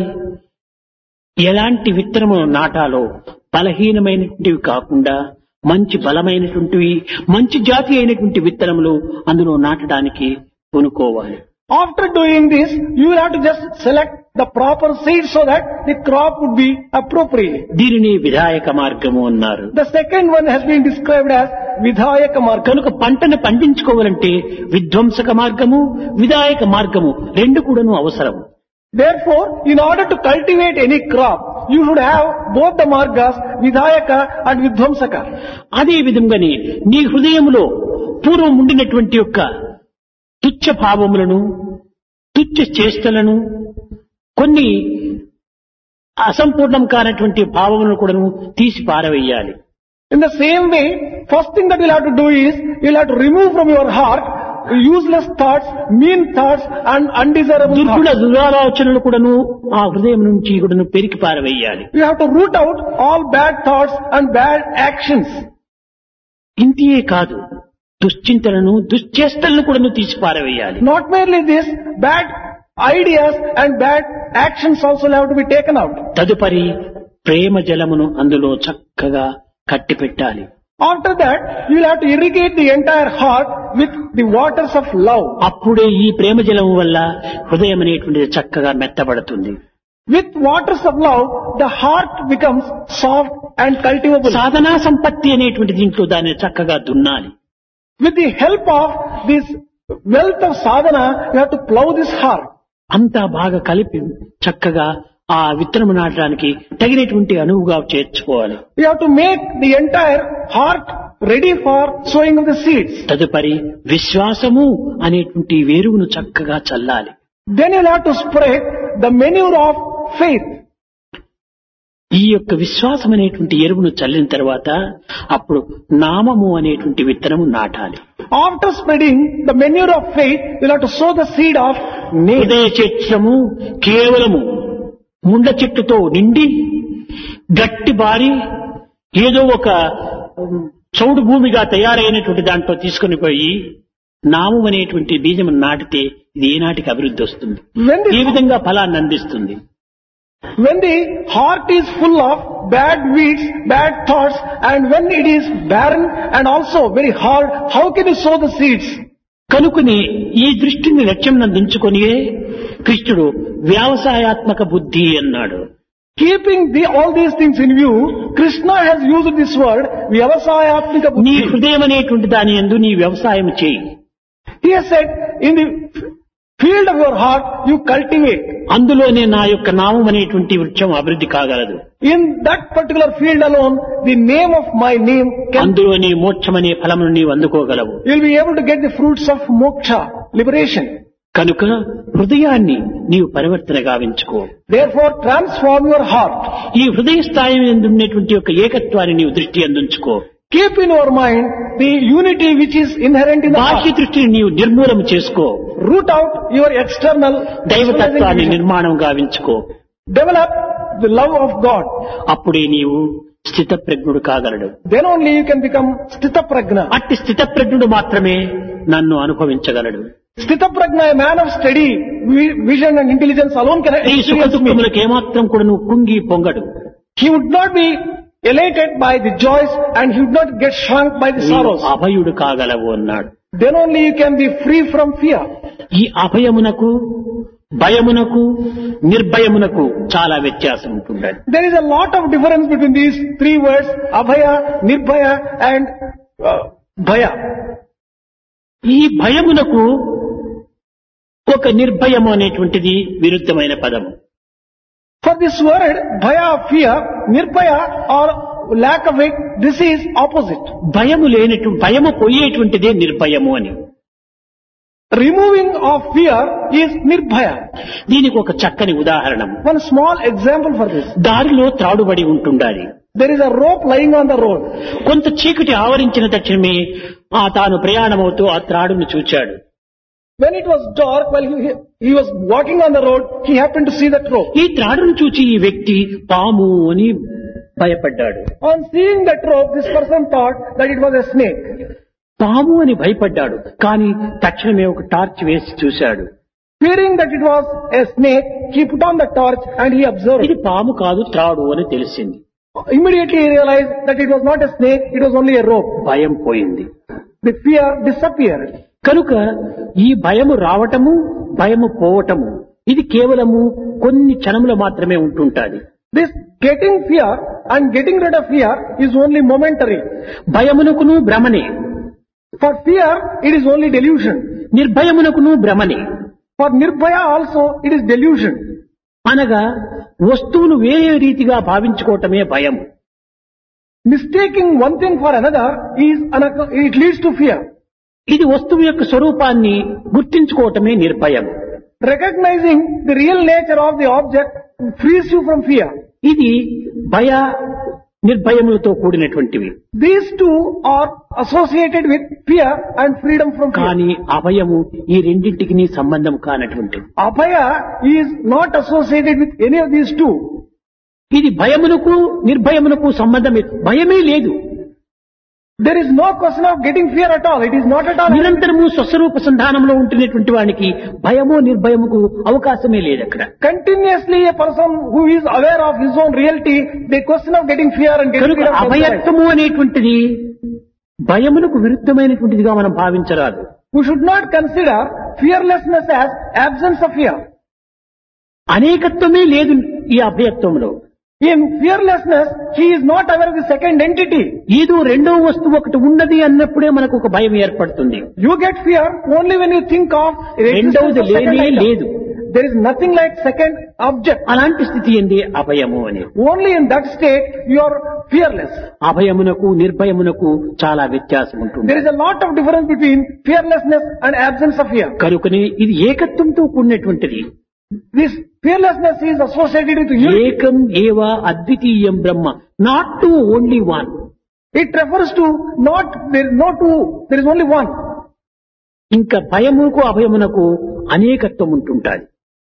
ఎలాంటి విత్తనము నాటాలో బలహీనమైనటువంటివి కాకుండా మంచి బలమైనటువంటివి, మంచి జాతి అయినటువంటి విత్తనములు అందులో నాటడానికి కొనుక్కోవాలి. After doing this, you will have to just select the proper seed so that the crop would be appropriate. దీనిని విధాయక మార్గము అన్నారు. The second one has been described as Vidhayaka Marga. కనుక పంటను పండించుకోవాలంటే విధ్వంసక మార్గము విధాయక మార్గము రెండు కూడాను అవసరం. Therefore, in order to cultivate any crop, you should have both the margas, Vidhayaka and Vidhvamsaka. అదే విధంగానే నీ హృదయములో పూర్వం ఉండినటువంటి యొక్క తుచ్చ భావములను తుచ్చ చేష్టలను కొన్ని అసంపూర్ణం కానటువంటి భావములను కూడాను తీసి పారవేయాలి. In the same way, first thing that you'll have to do is, you'll have to remove from your heart useless thoughts, mean thoughts and undesirable దుర్గుణ thoughts. దురాలోచనలు కూడాను ఆ హృదయం నుంచి కూడాను పెరికి పారవేయాలి. You have to root out all bad thoughts and bad actions. ఇంతియే కాదు, దుశ్చింతలను దుశ్చేష్టలను కూడాను తీసి పారవేయాలి. Not merely this, bad ideas and bad actions also have to be taken out. తదుపరి ప్రేమ జలమును అందులో చక్కగా కట్టిపెట్టాలి. After that, you will have to irrigate the entire heart with the waters of love. అప్పుడే ఈ ప్రేమ జలము వల్ల హృదయం అనేటువంటిది చక్కగా మెత్తబడుతుంది. With waters of love, the heart becomes soft and cultivable. సాధనా సంపత్తి అనేటువంటి దీంట్లో దాన్ని చక్కగా దున్నాలి. With the help of this wealth of sadhana, you have to plow this heart. అంతా బాగా కలిపి చక్కగా ఆ విత్తనము నాటడానికి తగినటువంటి అనువుగా చేర్చుకోవాలి. You have to make the entire heart ready for sowing of the seeds. తదుపరి విశ్వాసము అనేటువంటి వేరువును చక్కగా చల్లాలి. Then you'll have to spread the manure of faith. ఈ యొక్క విశ్వాసం అనేటువంటి ఎరువును చల్లిన తర్వాత అప్పుడు నామము అనేటువంటి విత్తనము నాటాలి. After spreading the manure of faith, you'll have to sow the seed of name. హృదయ చైత్రము కేవలము ముండ చెట్టుతో నిండి గట్టి బారి ఏదో ఒక చౌడు భూమిగా తయారైనటువంటి దాంట్లో తీసుకుని పోయి నామం అనేటువంటి బీజం నాటితే ఇది ఏనాటికి అభివృద్ధి వస్తుంది, When ఏ the, విధంగా ఫలాన్ని అందిస్తుంది. when the heart is full of bad weeds, bad thoughts, and when it is barren and also very hard, how can you sow the seeds? కనుకని ఈ దృష్టిని లక్ష్యం నందించుకొనియే కృష్ణుడు వ్యవసాయాత్మక బుద్ధి అన్నాడు. Keeping the, all these things in view, Krishna has used this word, Vyavasayatmika నీ Buddhi. హృదయం అనేటువంటి దాని యందు నీ వ్యవసాయం చేయి. He has said, in the field of your heart, you cultivate. అందులోనే నా యొక్క నామం అనేటువంటి వృక్షం అభివృద్ధి కాగలదు. In that particular field alone, the name of my name can, అందులోనే మోక్షం అనే ఫలమును నీవు అందుకోగలవు. you'll be able to get the fruits of moksha, liberation. కనుక హృదయాన్ని నీవు పరివర్తన గావించుకో. Therefore, transform your heart. ఈ హృదయ స్థాయి యందు ఉన్నటువంటి యొక్క ఏకత్వాన్ని నీవు దృష్టి అందించుకో. Keep in your mind the unity which is inherent in the బాహ్య heart. దృష్టిని నీవు నిర్మూలన చేసుకో. Root out your external, దైవతత్వాన్ని నిర్మాణం గావించుకో. develop the love of God. అప్పుడే నీవు స్థిత ప్రజ్ఞుడు కాగలడు. Then only you can become Sthita Prajna. అట్టి స్థిత ప్రజ్ఞుడు మాత్రమే నన్ను అనుభవించగలడు. Sthita Prajna, a man of steady vi- vision and intelligence alone can ఈ సుఖ experience me. దుఃఖములకు ఏమాత్రం కూడా నువ్వు కుంగి పొంగడు. He would not be elated by the joys and he would not get shrunk by the నీవు sorrows. అభయుడు కాగలవు అన్నాడు. Then only you can be free from fear. ఈ అభయమునకు భయమునకు నిర్భయమునకు చాలా వ్యత్యాసం ఉంటుంది. There is a lot of difference between these three words, Abhaya, Nirbhaya and uh, Bhaya. ఈ భయమునకు ఒక నిర్భయము అనేటువంటిది విరుద్ధమైన పదము. For this word, Bhaya, fear, Nirbhaya or lack of it, this is opposite. భయము లేనటు భయము పోయేటువంటిదే నిర్భయము అని. Removing of fear is Nirbhaya. దీనికి ఒక చక్కని ఉదాహరణ. One small example for this. దారిలో త్రాడుబడి ఉంటుండాలి. There is a rope lying on the road. కొంత చీకటి ఆవరించిన తక్షణమే ఆ తాను ప్రయాణమవుతూ ఆ త్రాడును చూచాడు. When it was dark, while he, he was walking on the road, he happened to see that rope. ఈ త్రాడును చూచి ఈ వ్యక్తి పాము అని భయపడ్డాడు. On seeing that rope, this person thought that it was a snake. పాము అని భయపడ్డాడు, కానీ తక్షణమే ఒక టార్చ్ వేసి చూశాడు. Fearing that it was a snake, he put on the torch and he observed. ఇది పాము కాదు త్రాడు అని తెలిసింది. Immediately he realized that it was not a snake, it was only a rope. భయం పోయింది. The fear disappeared. కనుక ఈ భయము రావటము భయము పోవటము ఇది కేవలము కొన్ని క్షణములు మాత్రమే ఉంటుంటాది. This getting fear and getting rid of fear is only momentary. భయమునకును భ్రమనే, For fear, it is only delusion. నిర్భయమునకును భ్రమనే. For nirbhaya also, it is delusion. అనగా వస్తువును వేరే రీతిగా భావించుకోవటమే భయం. Mistaking one thing for another is an, it leads to fear. ఇది వస్తువు యొక్క స్వరూపాన్ని గుర్తించుకోవటమే నిర్భయం. Recognizing the real nature of the object frees you from fear. ఇది భయ నిర్భయములతో కూడినటువంటివి. These two are associated with fear and freedom from fear. కానీ అభయము ఈ రెండింటికి సంబంధం కానటువంటిది. Abhaya is not associated with any of these two. ఇది భయమునకు నిర్భయమునకు సంబంధమే, భయమే లేదు. There is no question of getting fear at all. It is not at all. నిరంతరము స్వస్వరూప సంధానంలో ఉంటున్నటువంటి వానికి భయము నిర్భయముకు అవకాశమే లేదు అక్కడ. Continuously a person who is aware of his own reality, the question of getting fear and getting కనుక rid of fear. అభయత్వము అనేటువంటిది భయమునకు విరుద్ధమైనటువంటిదిగా మనం భావించరాదు. We should not consider fearlessness as absence of fear. అనేకత్వమే లేదు ఈ అభయత్వంలో. In fearlessness, he is not aware of the second entity. ఏదో రెండో వస్తువు ఒకటి ఉన్నది అన్నప్పుడే మనకు ఒక భయం ఏర్పడుతుంది. You get fear only when you think of the existence రెండవది of second లేనే item. లేదు. There is nothing like second object. అలాంటి స్థితి ఏంది అభయము అని. Only in that state you are fearless. అభయమునకు నిర్భయమునకు చాలా వ్యత్యాసం ఉంటుంది. There is a lot of difference between fearlessness and absence of fear. కనుకనే ఇది ఏకత్వంతో కూడినటువంటిది. This fearlessness is associated with unity. ఏకం ఏవ అద్వితీయం బ్రహ్మ, not two only one. It refers to not, there is no two, there is only one. ఇంకా భయముకు అభయమునకు అనేకత్వం ఉంటుంటాది.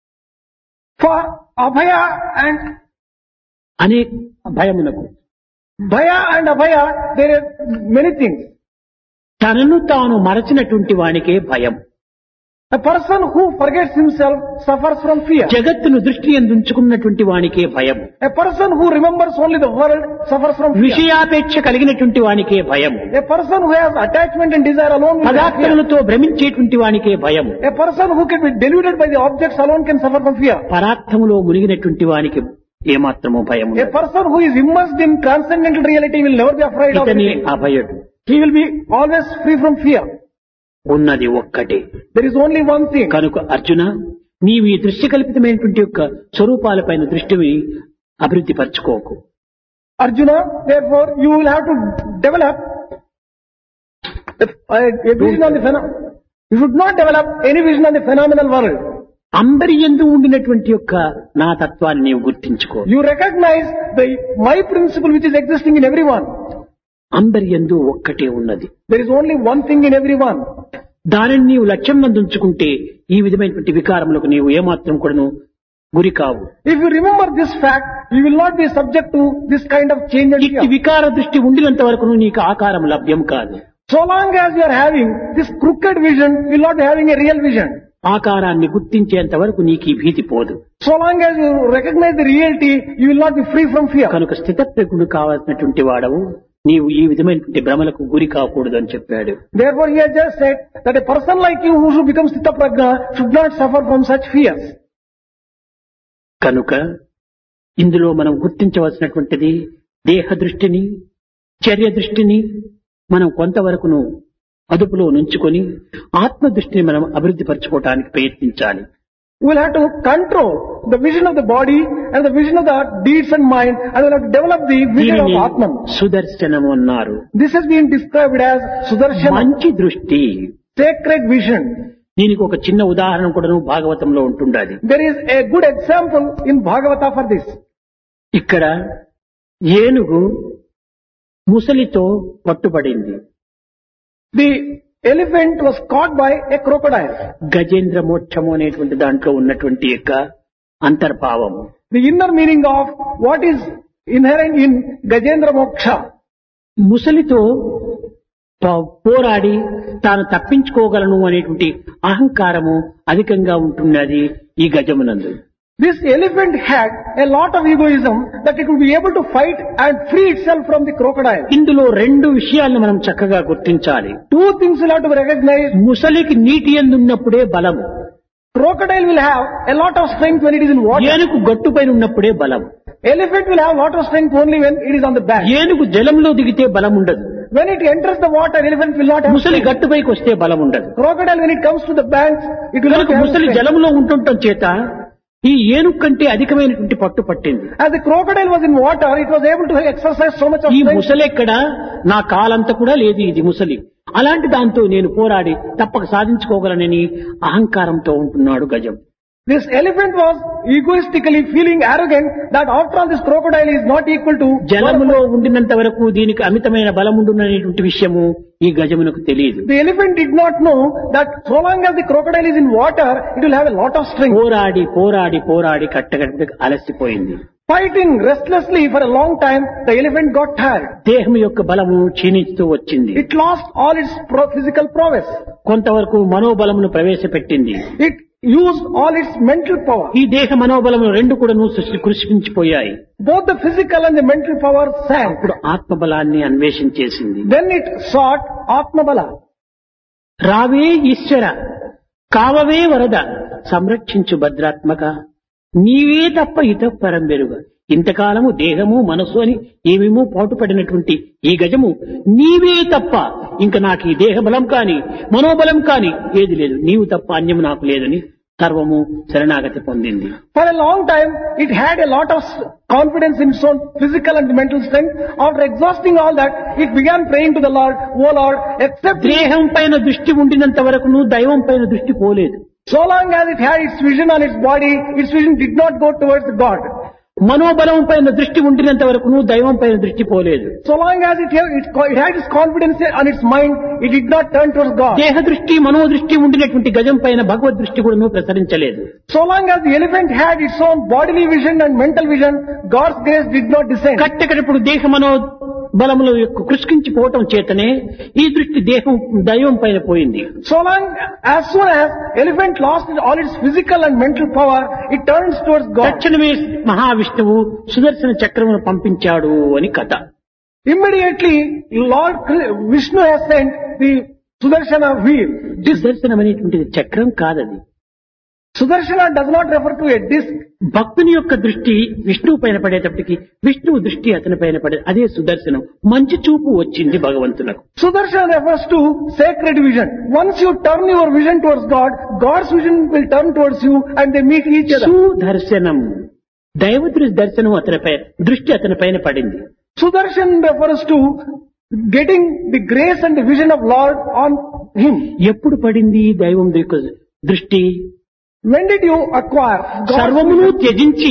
For abhaya and అనే భయమునకు bhaya and abhaya, there are many things. తనను తాను మరచినటువంటి వానికే భయం. A person who forgets himself suffers from fear. జగత్తును దృష్టి ఎందుంచుకున్నటువంటి వానికే భయం. A person who remembers only the world suffers from fear. విషయాపేక్ష కలిగినటువంటి వానికే భయం. A person who has attachment and desire alone will have fear. పదార్థములతో భ్రమించేటువంటి వానికే భయం. A person who can be deluded by the objects alone can suffer from fear. పరార్థములో మునిగినటువంటి వానికి ఏమాత్రము భయం A person who is immersed in transcendental reality will never be afraid of ఇతనే anything. అభయుడు. He will be always free from fear. ఉన్నది ఒక్కటే. There is only one thing. కనుక అర్జున, నీవు ఈ దృశ్య కల్పితమైనటువంటి యొక్క స్వరూపాలపైన దృష్టిని అభివృద్ధి పరచుకోకు. Arjuna, therefore, you will have to develop a, a vision on the phenomenon. You should not develop any vision on the phenomenal world. అందరి యందు ఉండినటువంటి యొక్క నా తత్వాన్ని నీవు గుర్తించుకో. You recognize the my principle which is existing in everyone. అందరి యందు ఒక్కటే ఉన్నది. There is only one thing in everyone. దానిని నీవు లక్ష్యం నందుంచుకుంటే ఈ విధమైనటువంటి వికారములకు నీవు ఏమాత్రం కూడాను గురి కావు. If you remember this fact, you will not be subject to this kind of change and ఇట్టి fear. వికార దృష్టి ఉండినంత వరకు నీకు ఆకారం లభ్యం కాదు. So long as you are having this crooked vision, you will not be having a real vision. ఆకారాన్ని గుర్తించేంత వరకు నీకు ఈ భీతి పోదు. So long as you recognize the reality, you will not be free from fear. కనుక స్థితప్రజ్ఞుడు కావాల్సినటువంటి వాడవు నీవు ఈ విధమైనటువంటి భ్రమలకు గురి కాకూడదు అని చెప్పాడు. Therefore, he has just said that a person like you who should become Sthita Prajna should not suffer from such fears. కనుక ఇందులో మనం గుర్తించవలసినటువంటిది దేహ దృష్టిని, చర్య దృష్టిని మనం కొంతవరకును అదుపులో నుంచుకొని ఆత్మ దృష్టిని మనం అభివృద్ధి పరచుకోవడానికి ప్రయత్నించాలి. We will have to control the vision of the body and the vision of the deeds and mind, and we will have to develop the vision of దీనిని Atman. సుదర్శనము అన్నారు. This has been described as Sudarshana, మంచి దృష్టి. sacred vision. దీనికి ఒక చిన్న ఉదాహరణ కూడా భాగవతంలో ఉంటుండాలి. There is a good example in Bhagavata for this. ఇక్కడ ఏనుగు ముసలితో పట్టుబడింది. The elephant was caught by a crocodile. Gajendra మోక్షము అనేటువంటి దాంట్లో ఉన్నటువంటి యొక్క అంతర్భావము. The inner meaning of what is inherent in Gajendra Moksha. ముసలితో ప- పోరాడి తాను తప్పించుకోగలను అనేటువంటి అహంకారము అధికంగా ఉంటున్నది ఈ గజమునందు. This elephant had a lot of egoism that it would be able to fight and free itself from the crocodile. ఇందులో రెండు విషయాలను మనం చక్కగా గుర్తించాలి. Two things will have to be recognized. ముసలికి నీటి యందు ఉన్నప్పుడే బలము. Crocodile will have a lot of strength when it is in water. ఏనుగు గట్టుపైన ఉన్నప్పుడే బలం. Elephant will have lot of strength only when it is on the back. ఏనుగు జలంలో దిగితే బలం ఉండదు. When it enters the water, elephant will not have ముసలి strength. గట్టుపైకి వస్తే బలం ఉండదు. Crocodile, when it comes to the banks, it will not కనుక have ముసలి strength. జలంలో ఉంటుండటం చేత ఈ ఏనుగు కంటే అధికమైనటువంటి పట్టు పట్టింది. As the crocodile was in water, it was able to exercise so much of ఈ strength. ముసలి ఎక్కడ, నా కాలంతా కూడా లేదు ఇది ముసలి, అలాంటి దాంతో నేను పోరాడి తప్పక సాధించుకోగలనని అహంకారంతో ఉంటున్నాడు గజం. This elephant was egoistically feeling arrogant that after all this crocodile is not equal to జలములో ఉండినంత వరకు దీనికి అమితమైన బలముండుననేటువంటి విషయము ఈ గజమునకు తెలియదు. The elephant did not know that so long as the crocodile is in water, it will have a lot of strength. పోరాడి పోరాడి పోరాడి కట్టగట్టుకు అలసిపోయింది. Fighting restlessly for a long time, the elephant got tired. దేహం యొక్క బలము క్షీణిస్తూ వచ్చింది. It lost all its pro- physical prowess. కొంతవరకు మనోబలమును ప్రవేశపెట్టింది. It used all its mental power. ఈ దేహ మనోబలము రెండు కూడాను సృష్టి కృషించిపోయాయి. Both the physical and the mental power sank. ఇప్పుడు ఆత్మబలాన్ని అన్వేషించేసింది. Then it sought Atmabala. రావే ఈశ్వర, కావవే వరద, సంరక్షించు భద్రాత్మక, నీవే తప్ప ఇతపరం వెరుగ. ఇంతకాలము దేహము మనసు అని ఏమేమో పాటుపడినటువంటి ఈ గజము నీవే తప్ప ఇంకా నాకు ఈ దేహ బలం కాని మనోబలం కాని ఏది లేదు, నీవు తప్ప అన్యము నాకు లేదని సర్వము శరణాగతి పొందింది. For a long time, it had a lot of confidence in its own physical and mental strength. After exhausting all that, it began praying to the Lord, "O Lord, accept me." దేహం పైన దృష్టి ఉండినంత వరకు నువ్వు దైవం పైన దృష్టి పోలేదు. So long as it had its vision on its body, its vision did not go towards God. మనోబలం పైన దృష్టి ఉండినంత వరకు నువ్వు దైవం పైన దృష్టి పోలేదు. So long as it, had- it, it had its confidence on its mind, it did not turn towards God. దేహ దృష్టి మనోదృష్టి ఉండినటువంటి గజం పైన భగవద్ దృష్టి కూడా నువ్వు ప్రసరించలేదు. So long as the elephant had its own bodily vision and mental vision, God's grace did not descend. కట్టకడప్పుడు దేహ మనో బలముల యొక్క కృషించిపోవటం చేతనే ఈ దృష్టి దేహం దైవం పైన పోయింది. So long, as soon as elephant lost all its physical and mental power, it turns towards God. తక్షణమే మహావిష్ణువు సుదర్శన చక్రమును పంపించాడు అని కథ. Immediately, Lord Vishnu has sent the Sudarshana wheel. Sudarshanam అనేటువంటిది చక్రం కాదది. Sudarshana does not refer to a disc. భక్తుని యొక్క దృష్టి విష్ణువు పైన పడేటప్పటికి విష్ణువు దృష్టి అతని పైన పడే అదే సుదర్శనం. మంచి చూపు వచ్చింది భగవంతులకు. Sudarshana refers to sacred vision. Once you turn your vision towards God, God's vision will turn towards you and they meet each other. Sudarshanam, దైవదృష్టి దర్శనం అతని పైన దృష్టి అతని పైన పడింది. Sudarshan refers to getting the grace and the vision of Lord on him. ఎప్పుడు పడింది దైవం యొక్క దృష్టి? When did you acquire God's సర్వమును vision? త్యజించి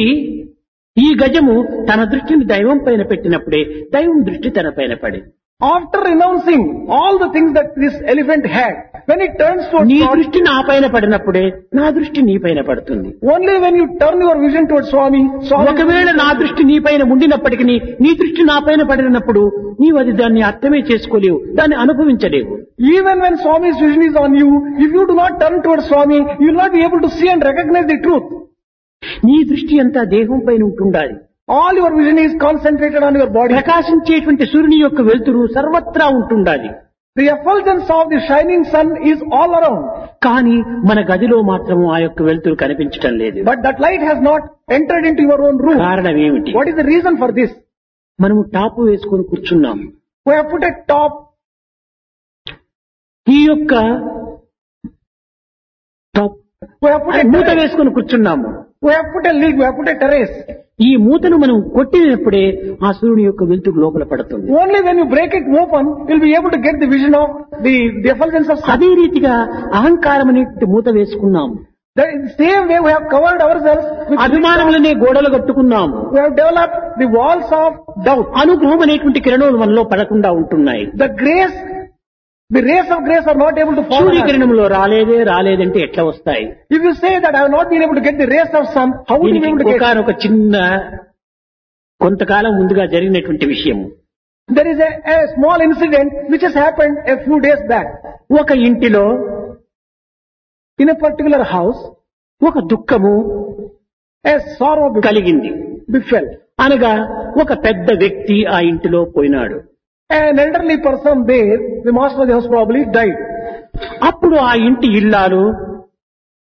ఈ గజము తన దృష్టిని దైవం పైన పెట్టినప్పుడే దైవం దృష్టి తన పైన పడింది. After renouncing all the things that this elephant had, when it turns towards నీ God, దృష్టి నా పైన పడినప్పుడే నా దృష్టి నీ పైన పడుతుంది. only when you turn your vision towards Swami, Swami ఒకవేళ నా దృష్టి నీ పైన ఉండినప్పటికీ నీ దృష్టి నా పైన పడినప్పుడు నీవు అది దాన్ని అర్థమే చేసుకోలేవు, దాన్ని అనుభవించలేవు. even when Swami's vision is on you, if you do not turn towards Swami, you will not be able to see and recognize the truth. నీ దృష్టి అంతా దేహం పైన ఉంటుండాలి. All your vision is concentrated on your body. ప్రకాశించేటువంటి సూర్యుని యొక్క వెలుతురు సర్వత్రా ఉంటుండాలి. The effulgence of the shining sun is all around. కానీ మన గదిలో మాత్రం ఆ యొక్క వెలుతురు కనిపించటం లేదు. But that light has not entered into your own room. కారణం ఏమిటి? What is the reason for this? మనము టాపు వేసుకొని కూర్చున్నాం. We have put a top. ఈ యొక్క top We have put a మూత terrace. వేసుకొని కూర్చున్నాము. We have put a lid. We have put a terrace. ఈ మూతను మనం కొట్టినప్పుడే ఆ సూర్యుని యొక్క వెలుతురు లోపల పడుతుంది. Only when you break it open, you'll be able to get the vision of the, the effulgence of sun. అదే రీతిగా అహంకారం అనే మూత వేసుకున్నాము. The same way we have covered ourselves with అభిమానములనే గోడలు కట్టుకున్నాము. we have developed the walls of doubt. అనుగ్రహం అనేటువంటి కిరణాలు మనలో పడకుండా ఉంటున్నాయి. The grace, the rays of grace are not able to fall on us. సూర్యకిరణంలో రాలేదే రాలేదంటే ఎట్లా వస్తాయి? If you say that I have not been able to get the rays of sun, how would you be able to get? ఒక చిన్న కొంతకాలం ముందుగా జరిగినటువంటి విషయం. There is a, a small incident which has happened a few days back. ఒక ఇంటిలో In a particular house, ఒక దుఃఖము a sorrow befell. కలిగింది. befell. అనగా ఒక పెద్ద వ్యక్తి ఆ ఇంటిలో పోయినాడు. An elderly person there, the master of the house probably died. అప్పుడు ఆ ఇంటి ఇల్లాలు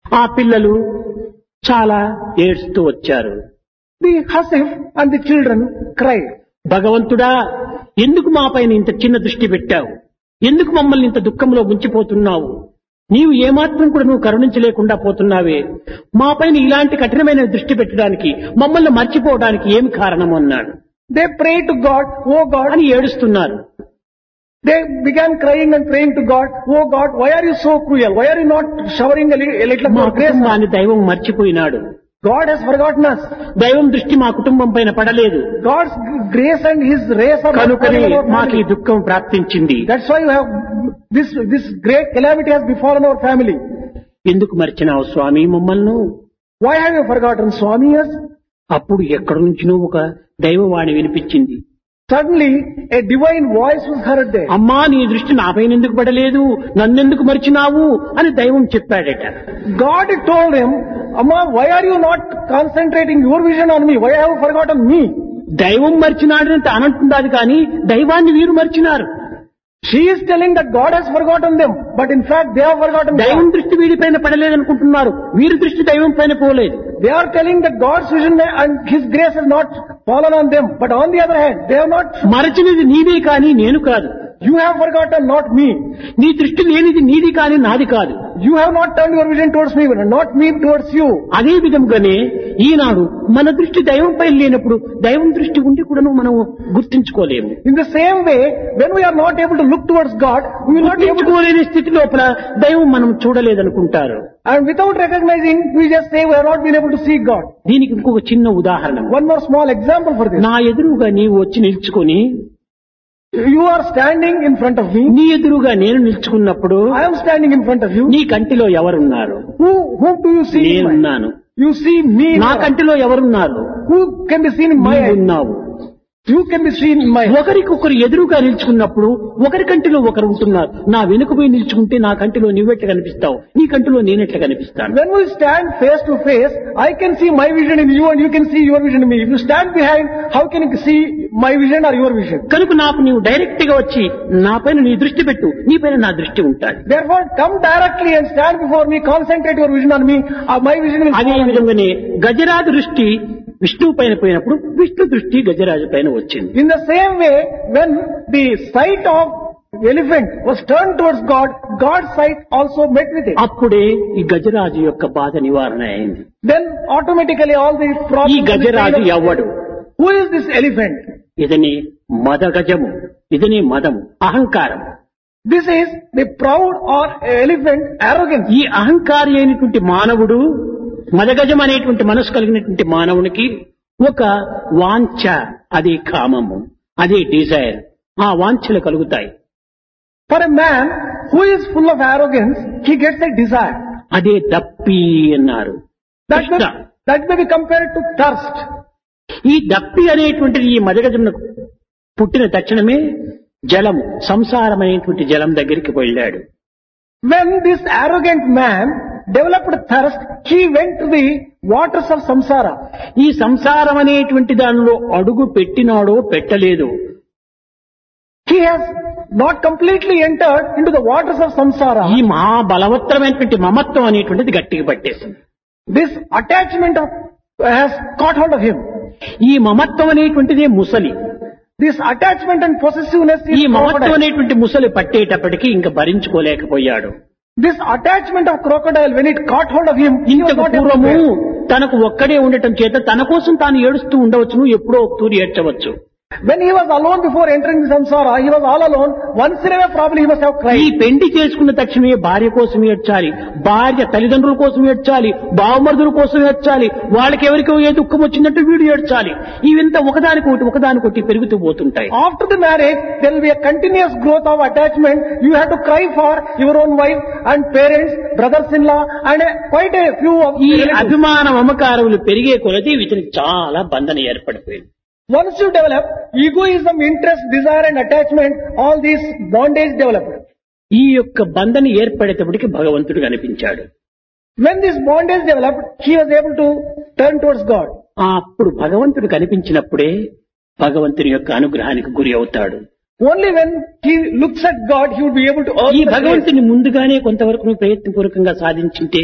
ఆ పిల్లలు చాలా ఏడుస్తూ వచ్చారు. The Hasif and the children cried. భగవంతుడా, ఎందుకు మా పైన ఇంత చిన్న దృష్టి పెట్టావు? ఎందుకు మమ్మల్ని ఇంత దుఃఖంలో ముంచిపోతున్నావు? నీవు ఏమాత్రం కూడా నువ్వు కరుణించలేకుండా పోతున్నావే. మా పైన ఇలాంటి కఠినమైన దృష్టి పెట్టడానికి, మమ్మల్ని మర్చిపోవడానికి ఏమి కారణం అన్నాడు. They prayed to God, "Oh God," అని ఏడుస్తున్నారు. they began crying and praying to God, "Oh God, why are you so cruel? Why are you not showering a little, a little మా more grace?" కుటుంబాన్ని దైవం మర్చిపోయినాడు. God has forgotten us. దైవం దృష్టి మా కుటుంబం పైన పడలేదు. God's grace and His race are not కనుకనే falling on our మాకు ఈ family. దుఃఖం ప్రాప్తించింది. That's why you have this this great calamity has befallen our family. ఎందుకు మర్చినావు స్వామి మమ్మల్ని? Why have you forgotten Swami us? అప్పుడు ఎక్కడి నుంచినో ఒక దైవవాణి వినిపించింది. Suddenly, a divine voice was heard there. అమ్మా, నీ దృష్టి నాపైన ఎందుకు పడలేదు, నన్నెందుకు మర్చినావు అని దైవం చెప్పాడట. God told him, "Amma, why are you not concentrating your vision on me? Why have you forgotten me?" దైవం మర్చినాడని అనంటున్నది కానీ దైవాన్ని వీరు మర్చినారు. She is telling that God has forgotten them, but in fact they have forgotten దైవం God. దృష్టి వీడిపైన పడలేదనుకుంటున్నారు, వీరి దృష్టి దైవం పైన పోలేదు. They are telling that God's vision and His grace has not fallen on them, but on the other hand, they have not. మరచినది నీదే కానీ నేను కాదు. You have forgotten, not me. నీ దృష్టి లేనిది నీది కానీ నాది కాదు. You have not turned your vision towards me, but not me towards you. అదే విధంగానే ఈనాడు మన దృష్టి దైవం పైన లేనప్పుడు దైవం దృష్టి ఉండి కూడా మనం గుర్తించుకోలేము. In the same way, when we are not able to look towards God, we will not be able to. గుర్తించుకోలేని స్థితి లోపల దైవం మనం చూడలేదనుకుంటారు. And without recognizing, we just say we have not been able to see God. దీనికి ఇంకొక చిన్న ఉదాహరణ. One more small example for this. నా ఎదురుగా నీవు వచ్చి నిల్చుకొని You are standing in front of me. నీ ఎదురుగా నేను నిల్చుకున్నప్పుడు I am standing in front of you. నీ కంటిలో ఎవరున్నారు? Who, whom do you see in my? నేనున్నాను. You see me. నా కంటిలో ఎవరున్నారు? Who can be seen in my నీవు eye? ఉన్నావు. You can be seen in my eye. ఒకరికొకరు ఎదురుగా నిల్చుకున్నప్పుడు ఒకరి కంటిలో ఒకరు ఉంటున్నారు. నా వెనుక పోయి నిల్చుకుంటే నా కంటిలో నువ్వెట్లా కనిపిస్తావు, నీ కంటిలో నేనెట్లా కనిపిస్తాను? When we stand face to face, I can see my vision in you and you can see your vision in me. If you stand behind, how can you see my vision or your vision? కనుక నాకు నీవు direct గా వచ్చి నా పైన నీ దృష్టి పెట్టు, నీ పైన నా దృష్టి ఉంటాడు. Therefore, come directly and stand before me, concentrate your vision on me, or my vision will అదే fall on you. విధంగానే గజరాజు దృష్టి విష్ణువు పైన పోయినప్పుడు విష్ణు దృష్టి గజరాజు పైన వచ్చింది. In the same way, when the sight of elephant was turned towards God, God's sight also met with it. అప్పుడే ఈ గజరాజు యొక్క బాధ నివారణ అయింది. Then automatically all the ఈ problems. గజరాజు ఎవడు? Who is this elephant? ఇదని మద గజము, ఇదని మదము, అహంకారం. This is the proud or elephant arrogance. ఈ అహంకారి అయినటువంటి మానవుడు, మదగజం అనేటువంటి మనసు కలిగినటువంటి మానవునికి ఒక వాంఛ, అదే కామము, అదే డిజైర్, ఆ వాంఛలు కలుగుతాయి. For a man who is full of arrogance, he gets a desire. అదే దప్పి అన్నారు. That may, తృష్ణ. that may be compared to thirst. ఈ దప్పి అనేటువంటిది ఈ మదగజమునకు పుట్టిన తక్షణమే జలము, సంసారమైనటువంటి జలం దగ్గరికి వెళ్ళాడు. When this arrogant man developed thirst, he went to the waters of samsara. ఈ సంసారం అనేటువంటి దానిలో అడుగు పెట్టినాడో పెట్టలేదు, He has not completely entered into the waters of samsara. ఈ మహాబలవత్తరమైనటువంటి మమత్వం అనేటువంటిది గట్టిగా పట్టేసింది. This attachment of, has caught hold of him. ఈ మమత్వం అనేటువంటిదే ముసలి. This attachment and possessiveness ఈ is మమత్వం crocodile. అనేటువంటి ముసలి పట్టేటప్పటికి ఇంకా భరించుకోలేకపోయాడు. This attachment of crocodile, when it caught hold of him, he was ఇంతకు not able to పూర్వము bear. తనకు ఒక్కడే ఉండటం చేత తన కోసం తాను ఏడుస్తూ ఉండవచ్చును, ఎప్పుడో ఒక తూరి ఏడ్చవచ్చు. When he was alone before entering the samsara, he was all alone. Once in a while probably he must have ఈ cried. పెండి చేసుకున్న తక్షణమే భార్య కోసం ఏడ్చాలి, భార్య తల్లిదండ్రుల కోసం ఏడ్చాలి, బావమరుదుల కోసం ఏడ్చాలి, వాళ్ళకి ఎవరికో ఏ దుఃఖం వచ్చిందంటే వీడు ఏడ్చాలి. ఇవంతా ఒకదానికొకటి ఒకదానికొకటి పెరుగుతూ పోతుంటాయి. After the marriage, there will be a continuous growth of attachment. You have to cry for your own wife and parents, brothers-in-law, and a, quite a few of ఈ relatives. అభిమాన మమకారములు పెరిగే కొలది వీటికి చాలా బంధన ఏర్పడిపోయింది. Once you develop egoism, interest, desire and attachment, all these bondage developed. ఈ యొక్క బంధన ఏర్పడేటప్పటికి భగవంతుడు కనిపించాడు. When this bondage developed, he was able to turn towards God. అప్పుడు భగవంతుడు కనిపించినప్పుడే భగవంతుని యొక్క అనుగ్రహానికి గురి అవుతాడు. Only when he looks at God, he would be able to earn ఈ the grace. భగవంతుని ముందుగానే కొంతవరకు నువ్వు ప్రయత్నపూర్వకంగా సాధించింటే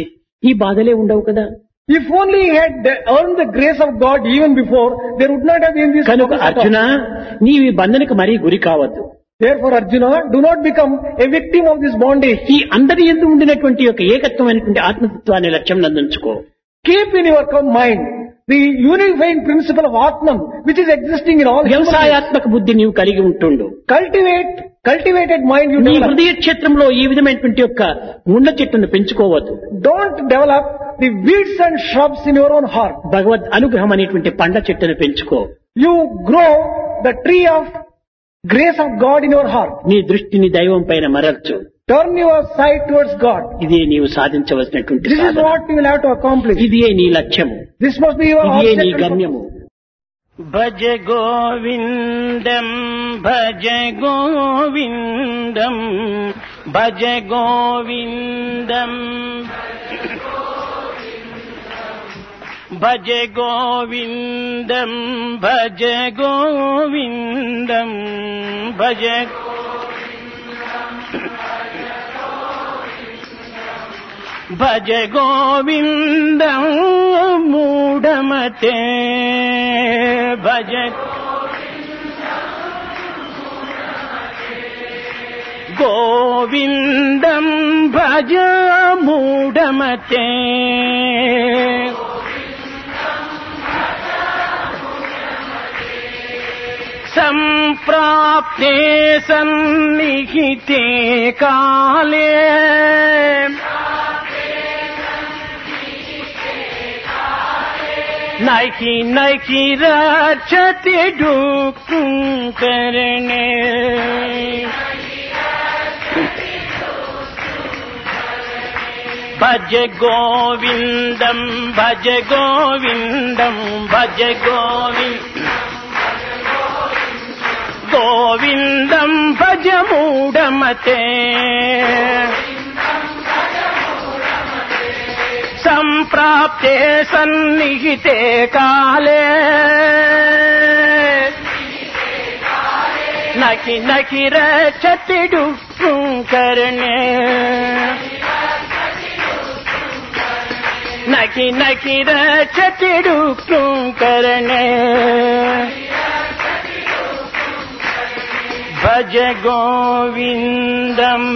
ఈ బాధలే ఉండవు కదా. If only he had earned the grace of God even before, there would not have been this కనుక troubles at all. అర్జున నీవు ఈ బంధనకు మరీ గురి కావద్దు. Therefore, Arjuna, do not become a victim of this bondage. ఈ అందరి యందు ఉండినటువంటి యొక్క ఏకత్వమైనటువంటి ఆత్మతత్వాన్ని లక్ష్యం నందుంచుకో. Keep in your mind the unifying principle of Atman, which is existing in all human beings. వ్యవసాయాత్మక బుద్ధి నీవు కలిగి ఉంటుండు. Cultivate, cultivated mind you నీ develop. హృదయ క్షేత్రంలో ఈ విధమైనటువంటి యొక్క ముండ చెట్టును పెంచుకోవద్దు. Don't develop the weeds and shrubs in your own heart. భగవద్ అనుగ్రహం అనేటువంటి పండ్ల చెట్టును పెంచుకో. You grow the tree of grace of God in your heart. నీ దృష్టిని దైవం పైన మరల్చు. Turn your sight towards God. ఇదే నీవు సాధించవలసినటువంటి This is Sadhana. what you will have to accomplish. ఇదే నీ లక్ష్యము. This must be your ఇదే నీ objective. గమ్యము. భజ గోవిందం భజ గోవిందం భజ గోవిందం భజ గోవిందం భజ గోవిందం భజ భజ గోవిందం మూఢమతే భజ గోవిందం భజ మూఢమతే సంప్రాప్తే సన్నిహితే కాలే నైకి నైకి రక్షతి డుక్కుం కరణే భజ గోవిందం భజ గోవిందం భజ గోవిందం గోవిందం భజ మూఢమతే సంప్రాప్తే సన్నిహితే కాలే నకి నకి రక్షతి డుక్కుం కరణే నకి నకి రక్షతి డుక్కుం కరణే భజ గోవిందం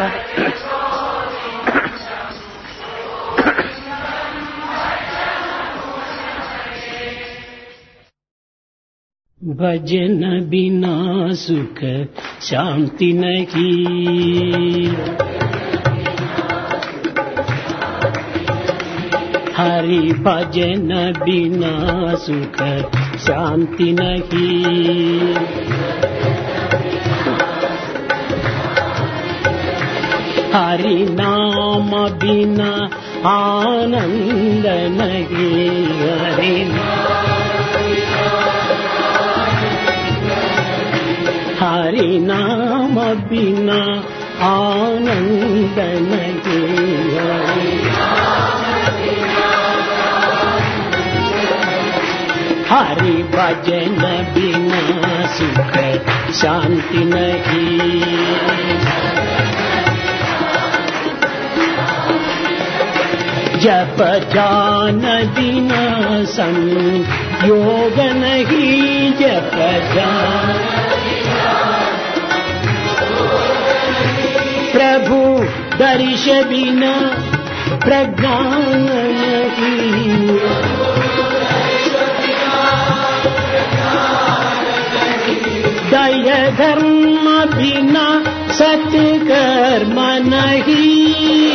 भजन बिना सुख शांति नहीं हरि भजन बिना सुख शांति नहीं हरि नाम बिना आनंद नहीं हरि हरि नाम बिना आनंद नहीं हरि भजन बिना सुख शांति नहीं जप जान बिना संयोग नहीं जप जान प्रभु दर्श बिना प्रज्ञान नहीं दय धर्म बिना सत्कर्म नहीं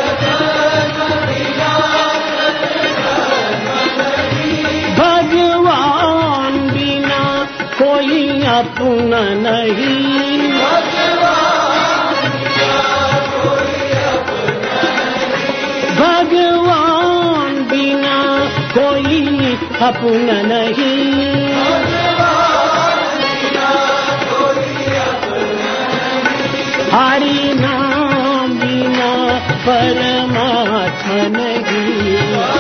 भगवान बिना कोई अपना नहीं भगवान बिना कोई अपना नहीं हरि नाम बिना परमात्मा नहीं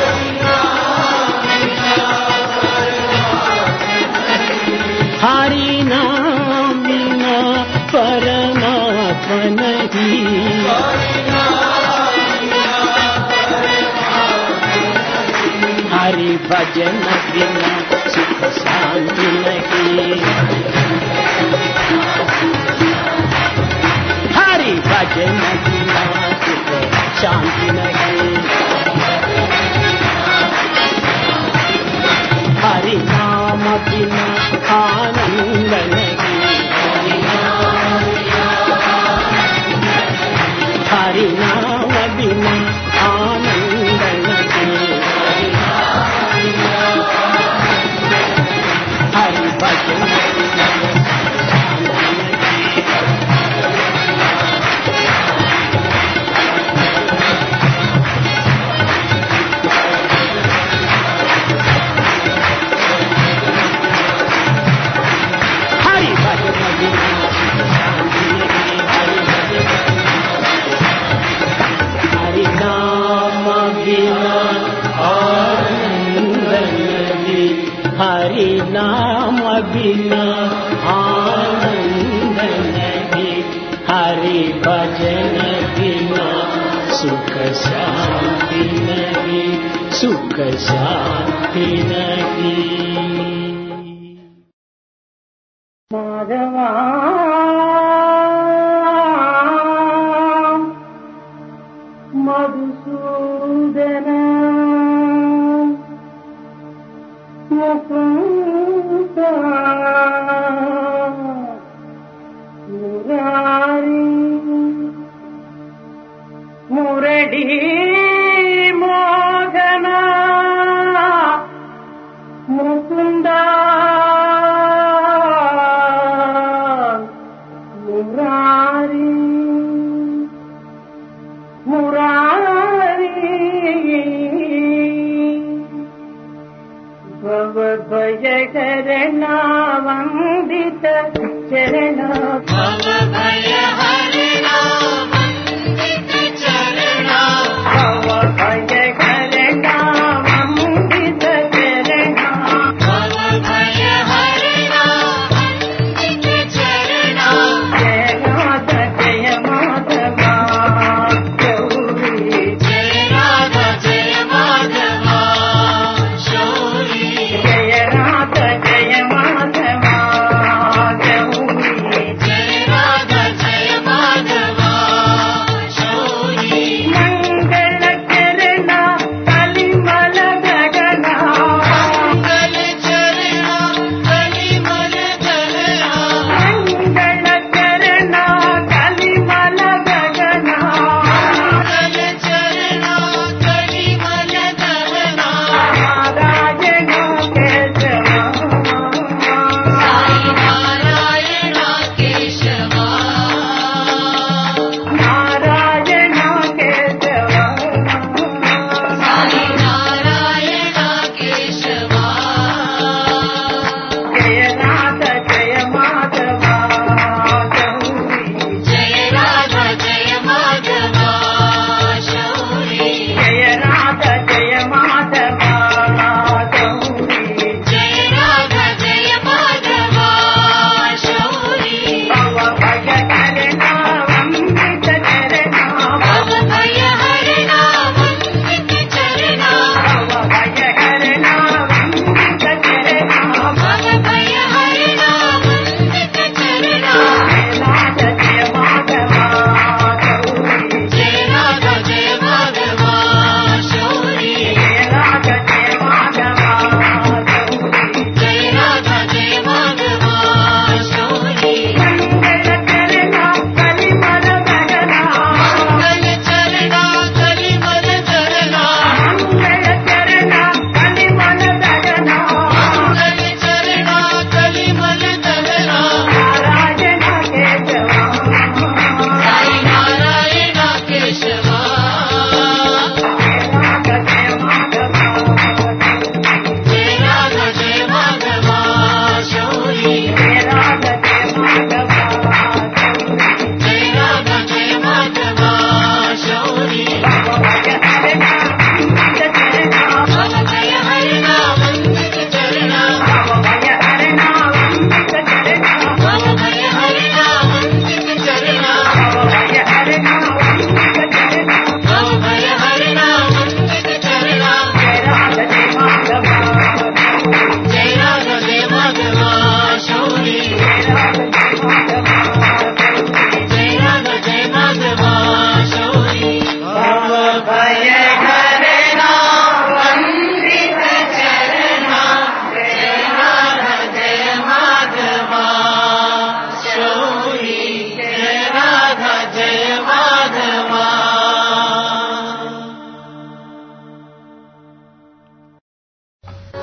हरि नाम बिना परमात्मा नहीं भजन बिना सुख शांति नहीं, हरि भजन बिना सुख शांति नहीं, हरि नाम बिना आनंद नहीं, हरि नाम बिना आनंद नहीं, हरि भजन बिना हरि नाम बिना आनंद नहीं, हरि भजन बिना सुख शांति नहीं, सुख शांति नहीं। माधवा मधुसूदन मुकुंद मुरारी मुरडी मोहन मुकुंद मुरारी मुरारी भव भयहरणा वंदित चरण, भव भयहरणा वंदित चरण, भव भयहरणा वंदित चरण, भव भयहरणा वंदित चरण, जय राधा जय माधवा गौरी, जय राधा जय माधवा जय राधा जय माधवा गौरी,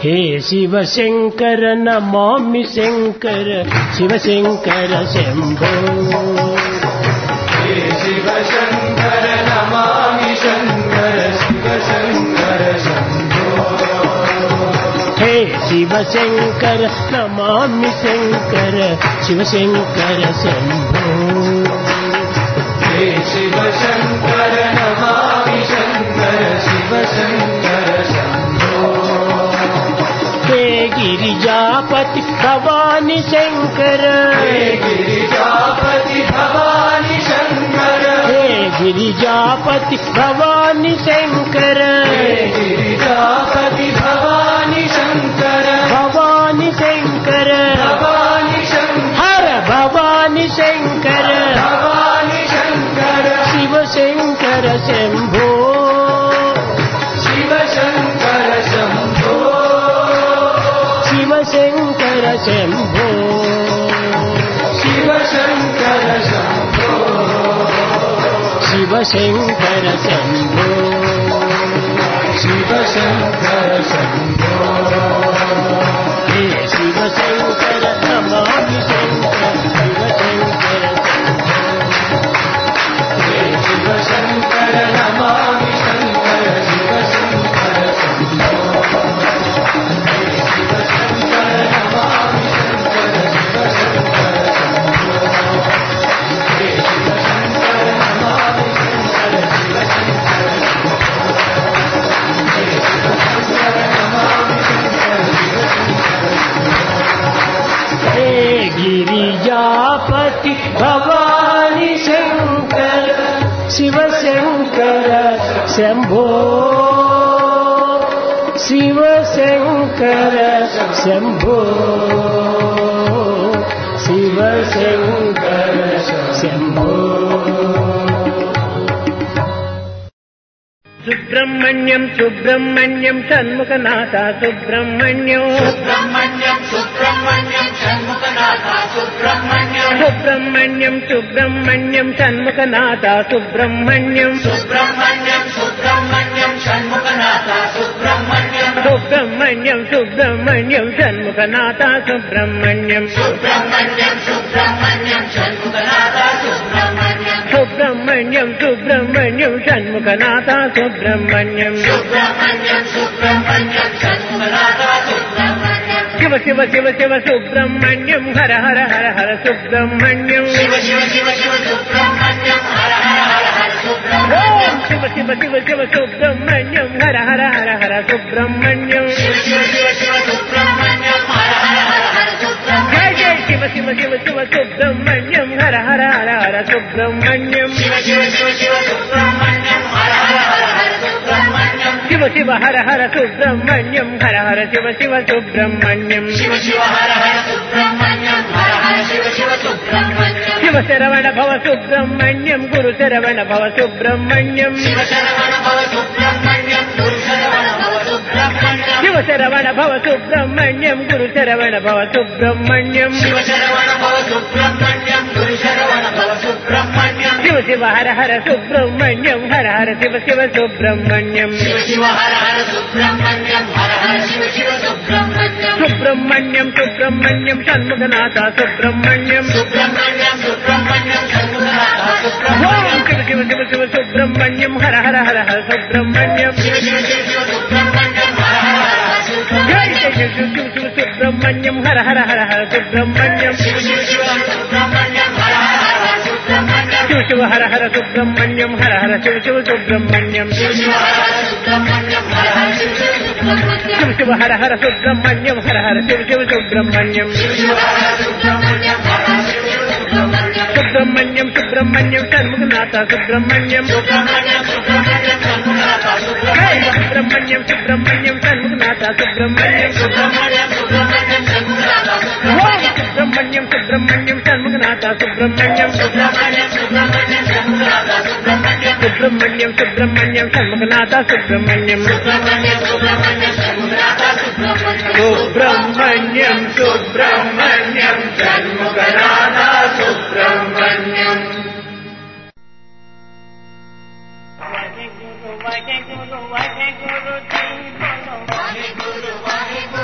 హే శివ శంకర నమామి శంకర శివ శంకర శంభో హే శివ శంకర నమామి శంకర శివ శంకర శంభో హే శివ శంకర నమామి శంకర శివ శంకర శంభో హే శివ శంకర నమామి శంకర శివ శంకర శంభో హే గిరిజాపతి భవాని శంకర హే గిరిజాపతి భవాని శంకర హే గిరిజాపతి భవాని శంకర హే గిరిజాపతి భవాని శంకర భవాని శంకర భవాని శంకర హర భవాని శంకర భవాని శంకర శివ శంకర శంభో శివ శంకర శంభో శివ శంకర శంభో శివ శంకర శంభో శివ శంకర శంభో శివ శంకర శంభో హే శివ శంకర నమామి శంకర శివ శంకర హే శివ శంకర నమామి శంకర శివ శంకర శంభో హే శివ శంకర నమామి శంకర శివ శంకర శంభో హే శివ శంకర నమామి శంకర శివ శంకర హే శివ శంకర నమామి శంకర శివ శంకర హే గిరిజాపతి భవాని శంకర శివ శంకర శంభో శివ శంకర శంభో శివ శంకర శంభో సుబ్రహ్మణ్యం సుబ్రహ్మణ్యం షణ్ముఖనాథ సుబ్రహ్మణ్యం సుబ్రహ్మణ్యం సుబ్రహ్మణ్యం షణ్ముఖనాథ సుబ్రహ్మణ్యం సుబ్రహ్మణ్యం సుబ్రహ్మణ్యం షణ్ముఖనాథ సుబ్రహ్మణ్యం సుబ్రహ్మణ్యం సుబ్రహ్మణ్యం షణ్ముఖనాథ సుబ్రహ్మణ్యం సుబ్రహ్మణ్యం సుబ్రహ్మణ్యం షణ్ముఖనాథ సుబ్రహ్మణ్యం సుబ్రహ్మణ్యం సుబ్రహ్మణ్యం షణ్ముఖనాథ సుబ్రహ్మణ్యం సుబ్రహ్మణ్యం సుబ్రహ్మణ్యం షణ్ముఖనాథ సుబ్రహ్మణ్యం సుబ్రహ్మణ్యం సుబ్రహ్మణ్యం షణ్ముఖనాథ సుబ్రహ్మణ్యం శివ శివ శివ శివ సుబ్రహ్మణ్యం హర హర హర హర సుబ్రహ్మణ్యం శివ శివ శివ శివ సుబ్రహ్మణ్యం హర హర హర హర సుబ్రహ్మణ్యం ఓం శివ శివ శివ శివ సుబ్రహ్మణ్యం హర హర హర హర సుబ్రహ్మణ్యం శివ శివ శివ శివ సుబ్రహ్మణ్యం హర హర హర హర సుబ్రహ్మణ్యం జయ జయ శివ శివ శివ శివ సుబ్రహ్మణ్యం హర హర హర హర సుబ్రహ్మణ్యం శివ శివ శివ శివ సుబ్రహ్మణ్యం హర హర హర హర సుబ్రహ్మణ్యం శివ శివ హర హర సుబ్రహ్మణ్యం హర హర శివ శివ సుబ్రహ్మణ్యం శివ శివ హర హర సుబ్రహ్మణ్యం హర హర శివ శివ సుబ్రహ్మణ్యం శివ శరవణ భవ సుబ్రహ్మణ్యం గురు శరవణ భవ సుబ్రహ్మణ్యం శివ శరవణ భవ సుబ్రహ్మణ్యం గురు శరవణ భవ సుబ్రహ్మణ్యం శివ శరవణ భవ సుబ్రహ్మణ్యం గురు శరవణ భవ సుబ్రహ్మణ్యం శివ శరవణ భవ సుబ్రహ్మణ్యం గురు శరవణ భవ సుబ్రహ్మణ్యం శివ శివ హర హర సుబ్రహ్మణ్యం హర హర శివ శివ సుబ్రహ్మణ్యం శివ శివ హర హర సుబ్రహ్మణ్యం హర హర శివ శివ సుబ్రహ్మణ్యం సుబ్రహ్మణ్యం సుబ్రహ్మణ్యం షణ్ముఖనాథ సుబ్రహ్మణ్యం సుబ్రహ్మణ్యం సుబ్రహ్మణ్యం షణ్ముఖనాథ ఓం సుబ్రహ్మణ్యం శివ శివ శివ శివ సుబ్రహ్మణ్యం హర హర హర హర సుబ్రహ్మణ్యం శివ శివ శివ శివ సుబ్రహ్మణ్యం హర హర హర హర జయ సుబ్రహ్మణ్యం జయ శివ శివ శివ సుబ్రహ్మణ్యం హర హర హర హర సుబ్రహ్మణ్యం శివ శివ శివ సుబ్రహ్మణ్యం హర హర హర హర సుబ్రహ్మణ్యం శివ శివ హర హర సుబ్రహ్మణ్యం హర హర శివ శివ సుబ్రహ్మణ్యం శివ శివ హర హర సుబ్రహ్మణ్యం హర హర శివ శివ సుబ్రహ్మణ్యం శివ శివ హర హర సుబ్రహ్మణ్యం హర హర శివ శివ సుబ్రహ్మణ్యం శివ శివ హర హర సుబ్రహ్మణ్యం హర హర శివ శివ సుబ్రహ్మణ్యం సుబ్రహ్మణ్యం సుబ్రహ్మణ్యం షణ్ముఖనాథ సుబ్రహ్మణ్యం సుబ్రహ్మణ్యం సుబ్రహ్మణ్యం షణ్ముఖనాథ జయ సుబ్రహ్మణ్యం సుబ్రహ్మణ్యం సుబ్రహ్మణ్యం షణ్ముఖనాథ సుబ్రహ్మణ్యం సుబ్రహ్మణ్యం సుబ్రహ్మణ్యం షణ్ముఖనాథ ఓం సుబ్రహ్మణ్యం సుబ్రహ్మణ్యం సుబ్రహ్మణ్యం షణ్ముఖనాథ సుబ్రహ్మణ్యం సుబ్రహ్మణ్యం సుబ్రహ్మణ్యం షణ్ముఖనాథ సుబ్రహ్మణ్యం సుబ్రహ్మణ్యం సుబ్రహ్మణ్యం షణ్ముఖనాథ సుబ్రహ్మణ్యం సుబ్రహ్మణ్యం సుబ్రహ్మణ్యం షణ్ముఖనాథ సుబ్రహ్మణ్యం సుబ్రహ్మణ్యం సుబ్రహ్మణ్యం షణ్ముఖనాథ సుబ్రహ్మణ్యం వాహే గురు వాహే గురు వాహే గురు జై బోలో వాహే గురు వాహే గురు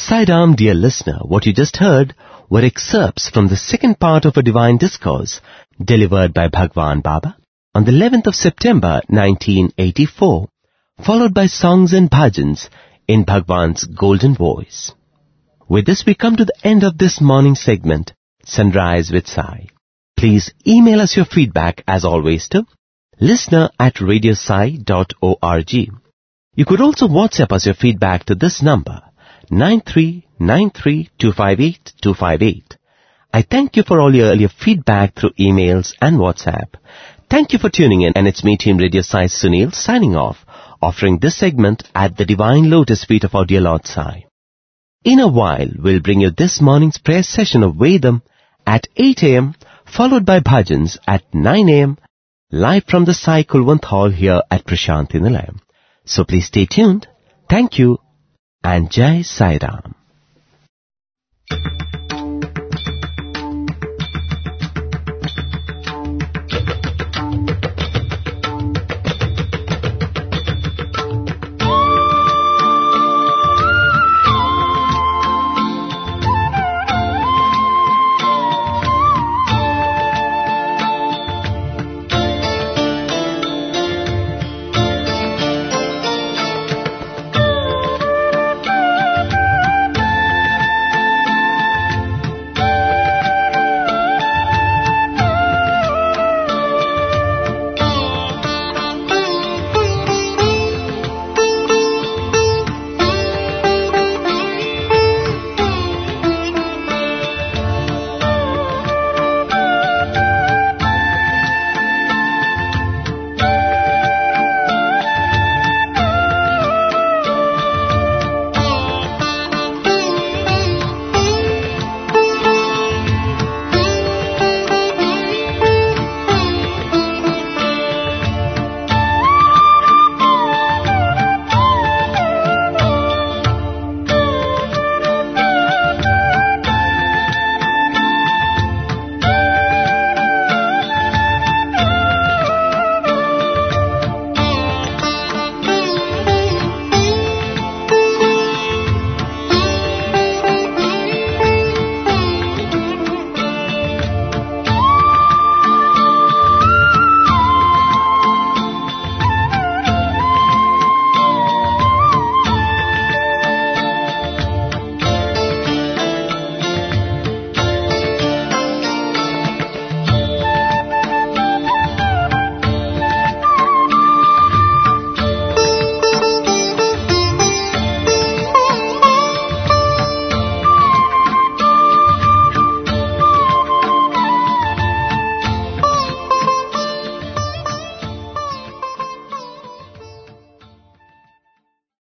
Sai Ram, dear listener, what you just heard were excerpts from the second part of a divine discourse delivered by Bhagwan Baba on the eleventh of September nineteen eighty-four, followed by songs and bhajans in Bhagwan's golden voice. With this we come to the end of this morning segment, Sunrise with Sai. Please email us your feedback as always to listener at radiosai dot org. You could also WhatsApp us your feedback to this number, nine three nine three two five eight two five eight. I thank you for all your earlier feedback through emails and WhatsApp. Thank you for tuning in, and it's me, Team Radio Sai Sunil, signing off, offering this segment at the Divine Lotus feet of our dear Lord Sai. In a while, we'll bring you this morning's prayer session of Vedam at eight a.m., followed by bhajans at nine a.m., live from the Sai Kulwant Hall here at Prashanthi Nilayam. So please stay tuned. Thank you, and Jai Sai Ram.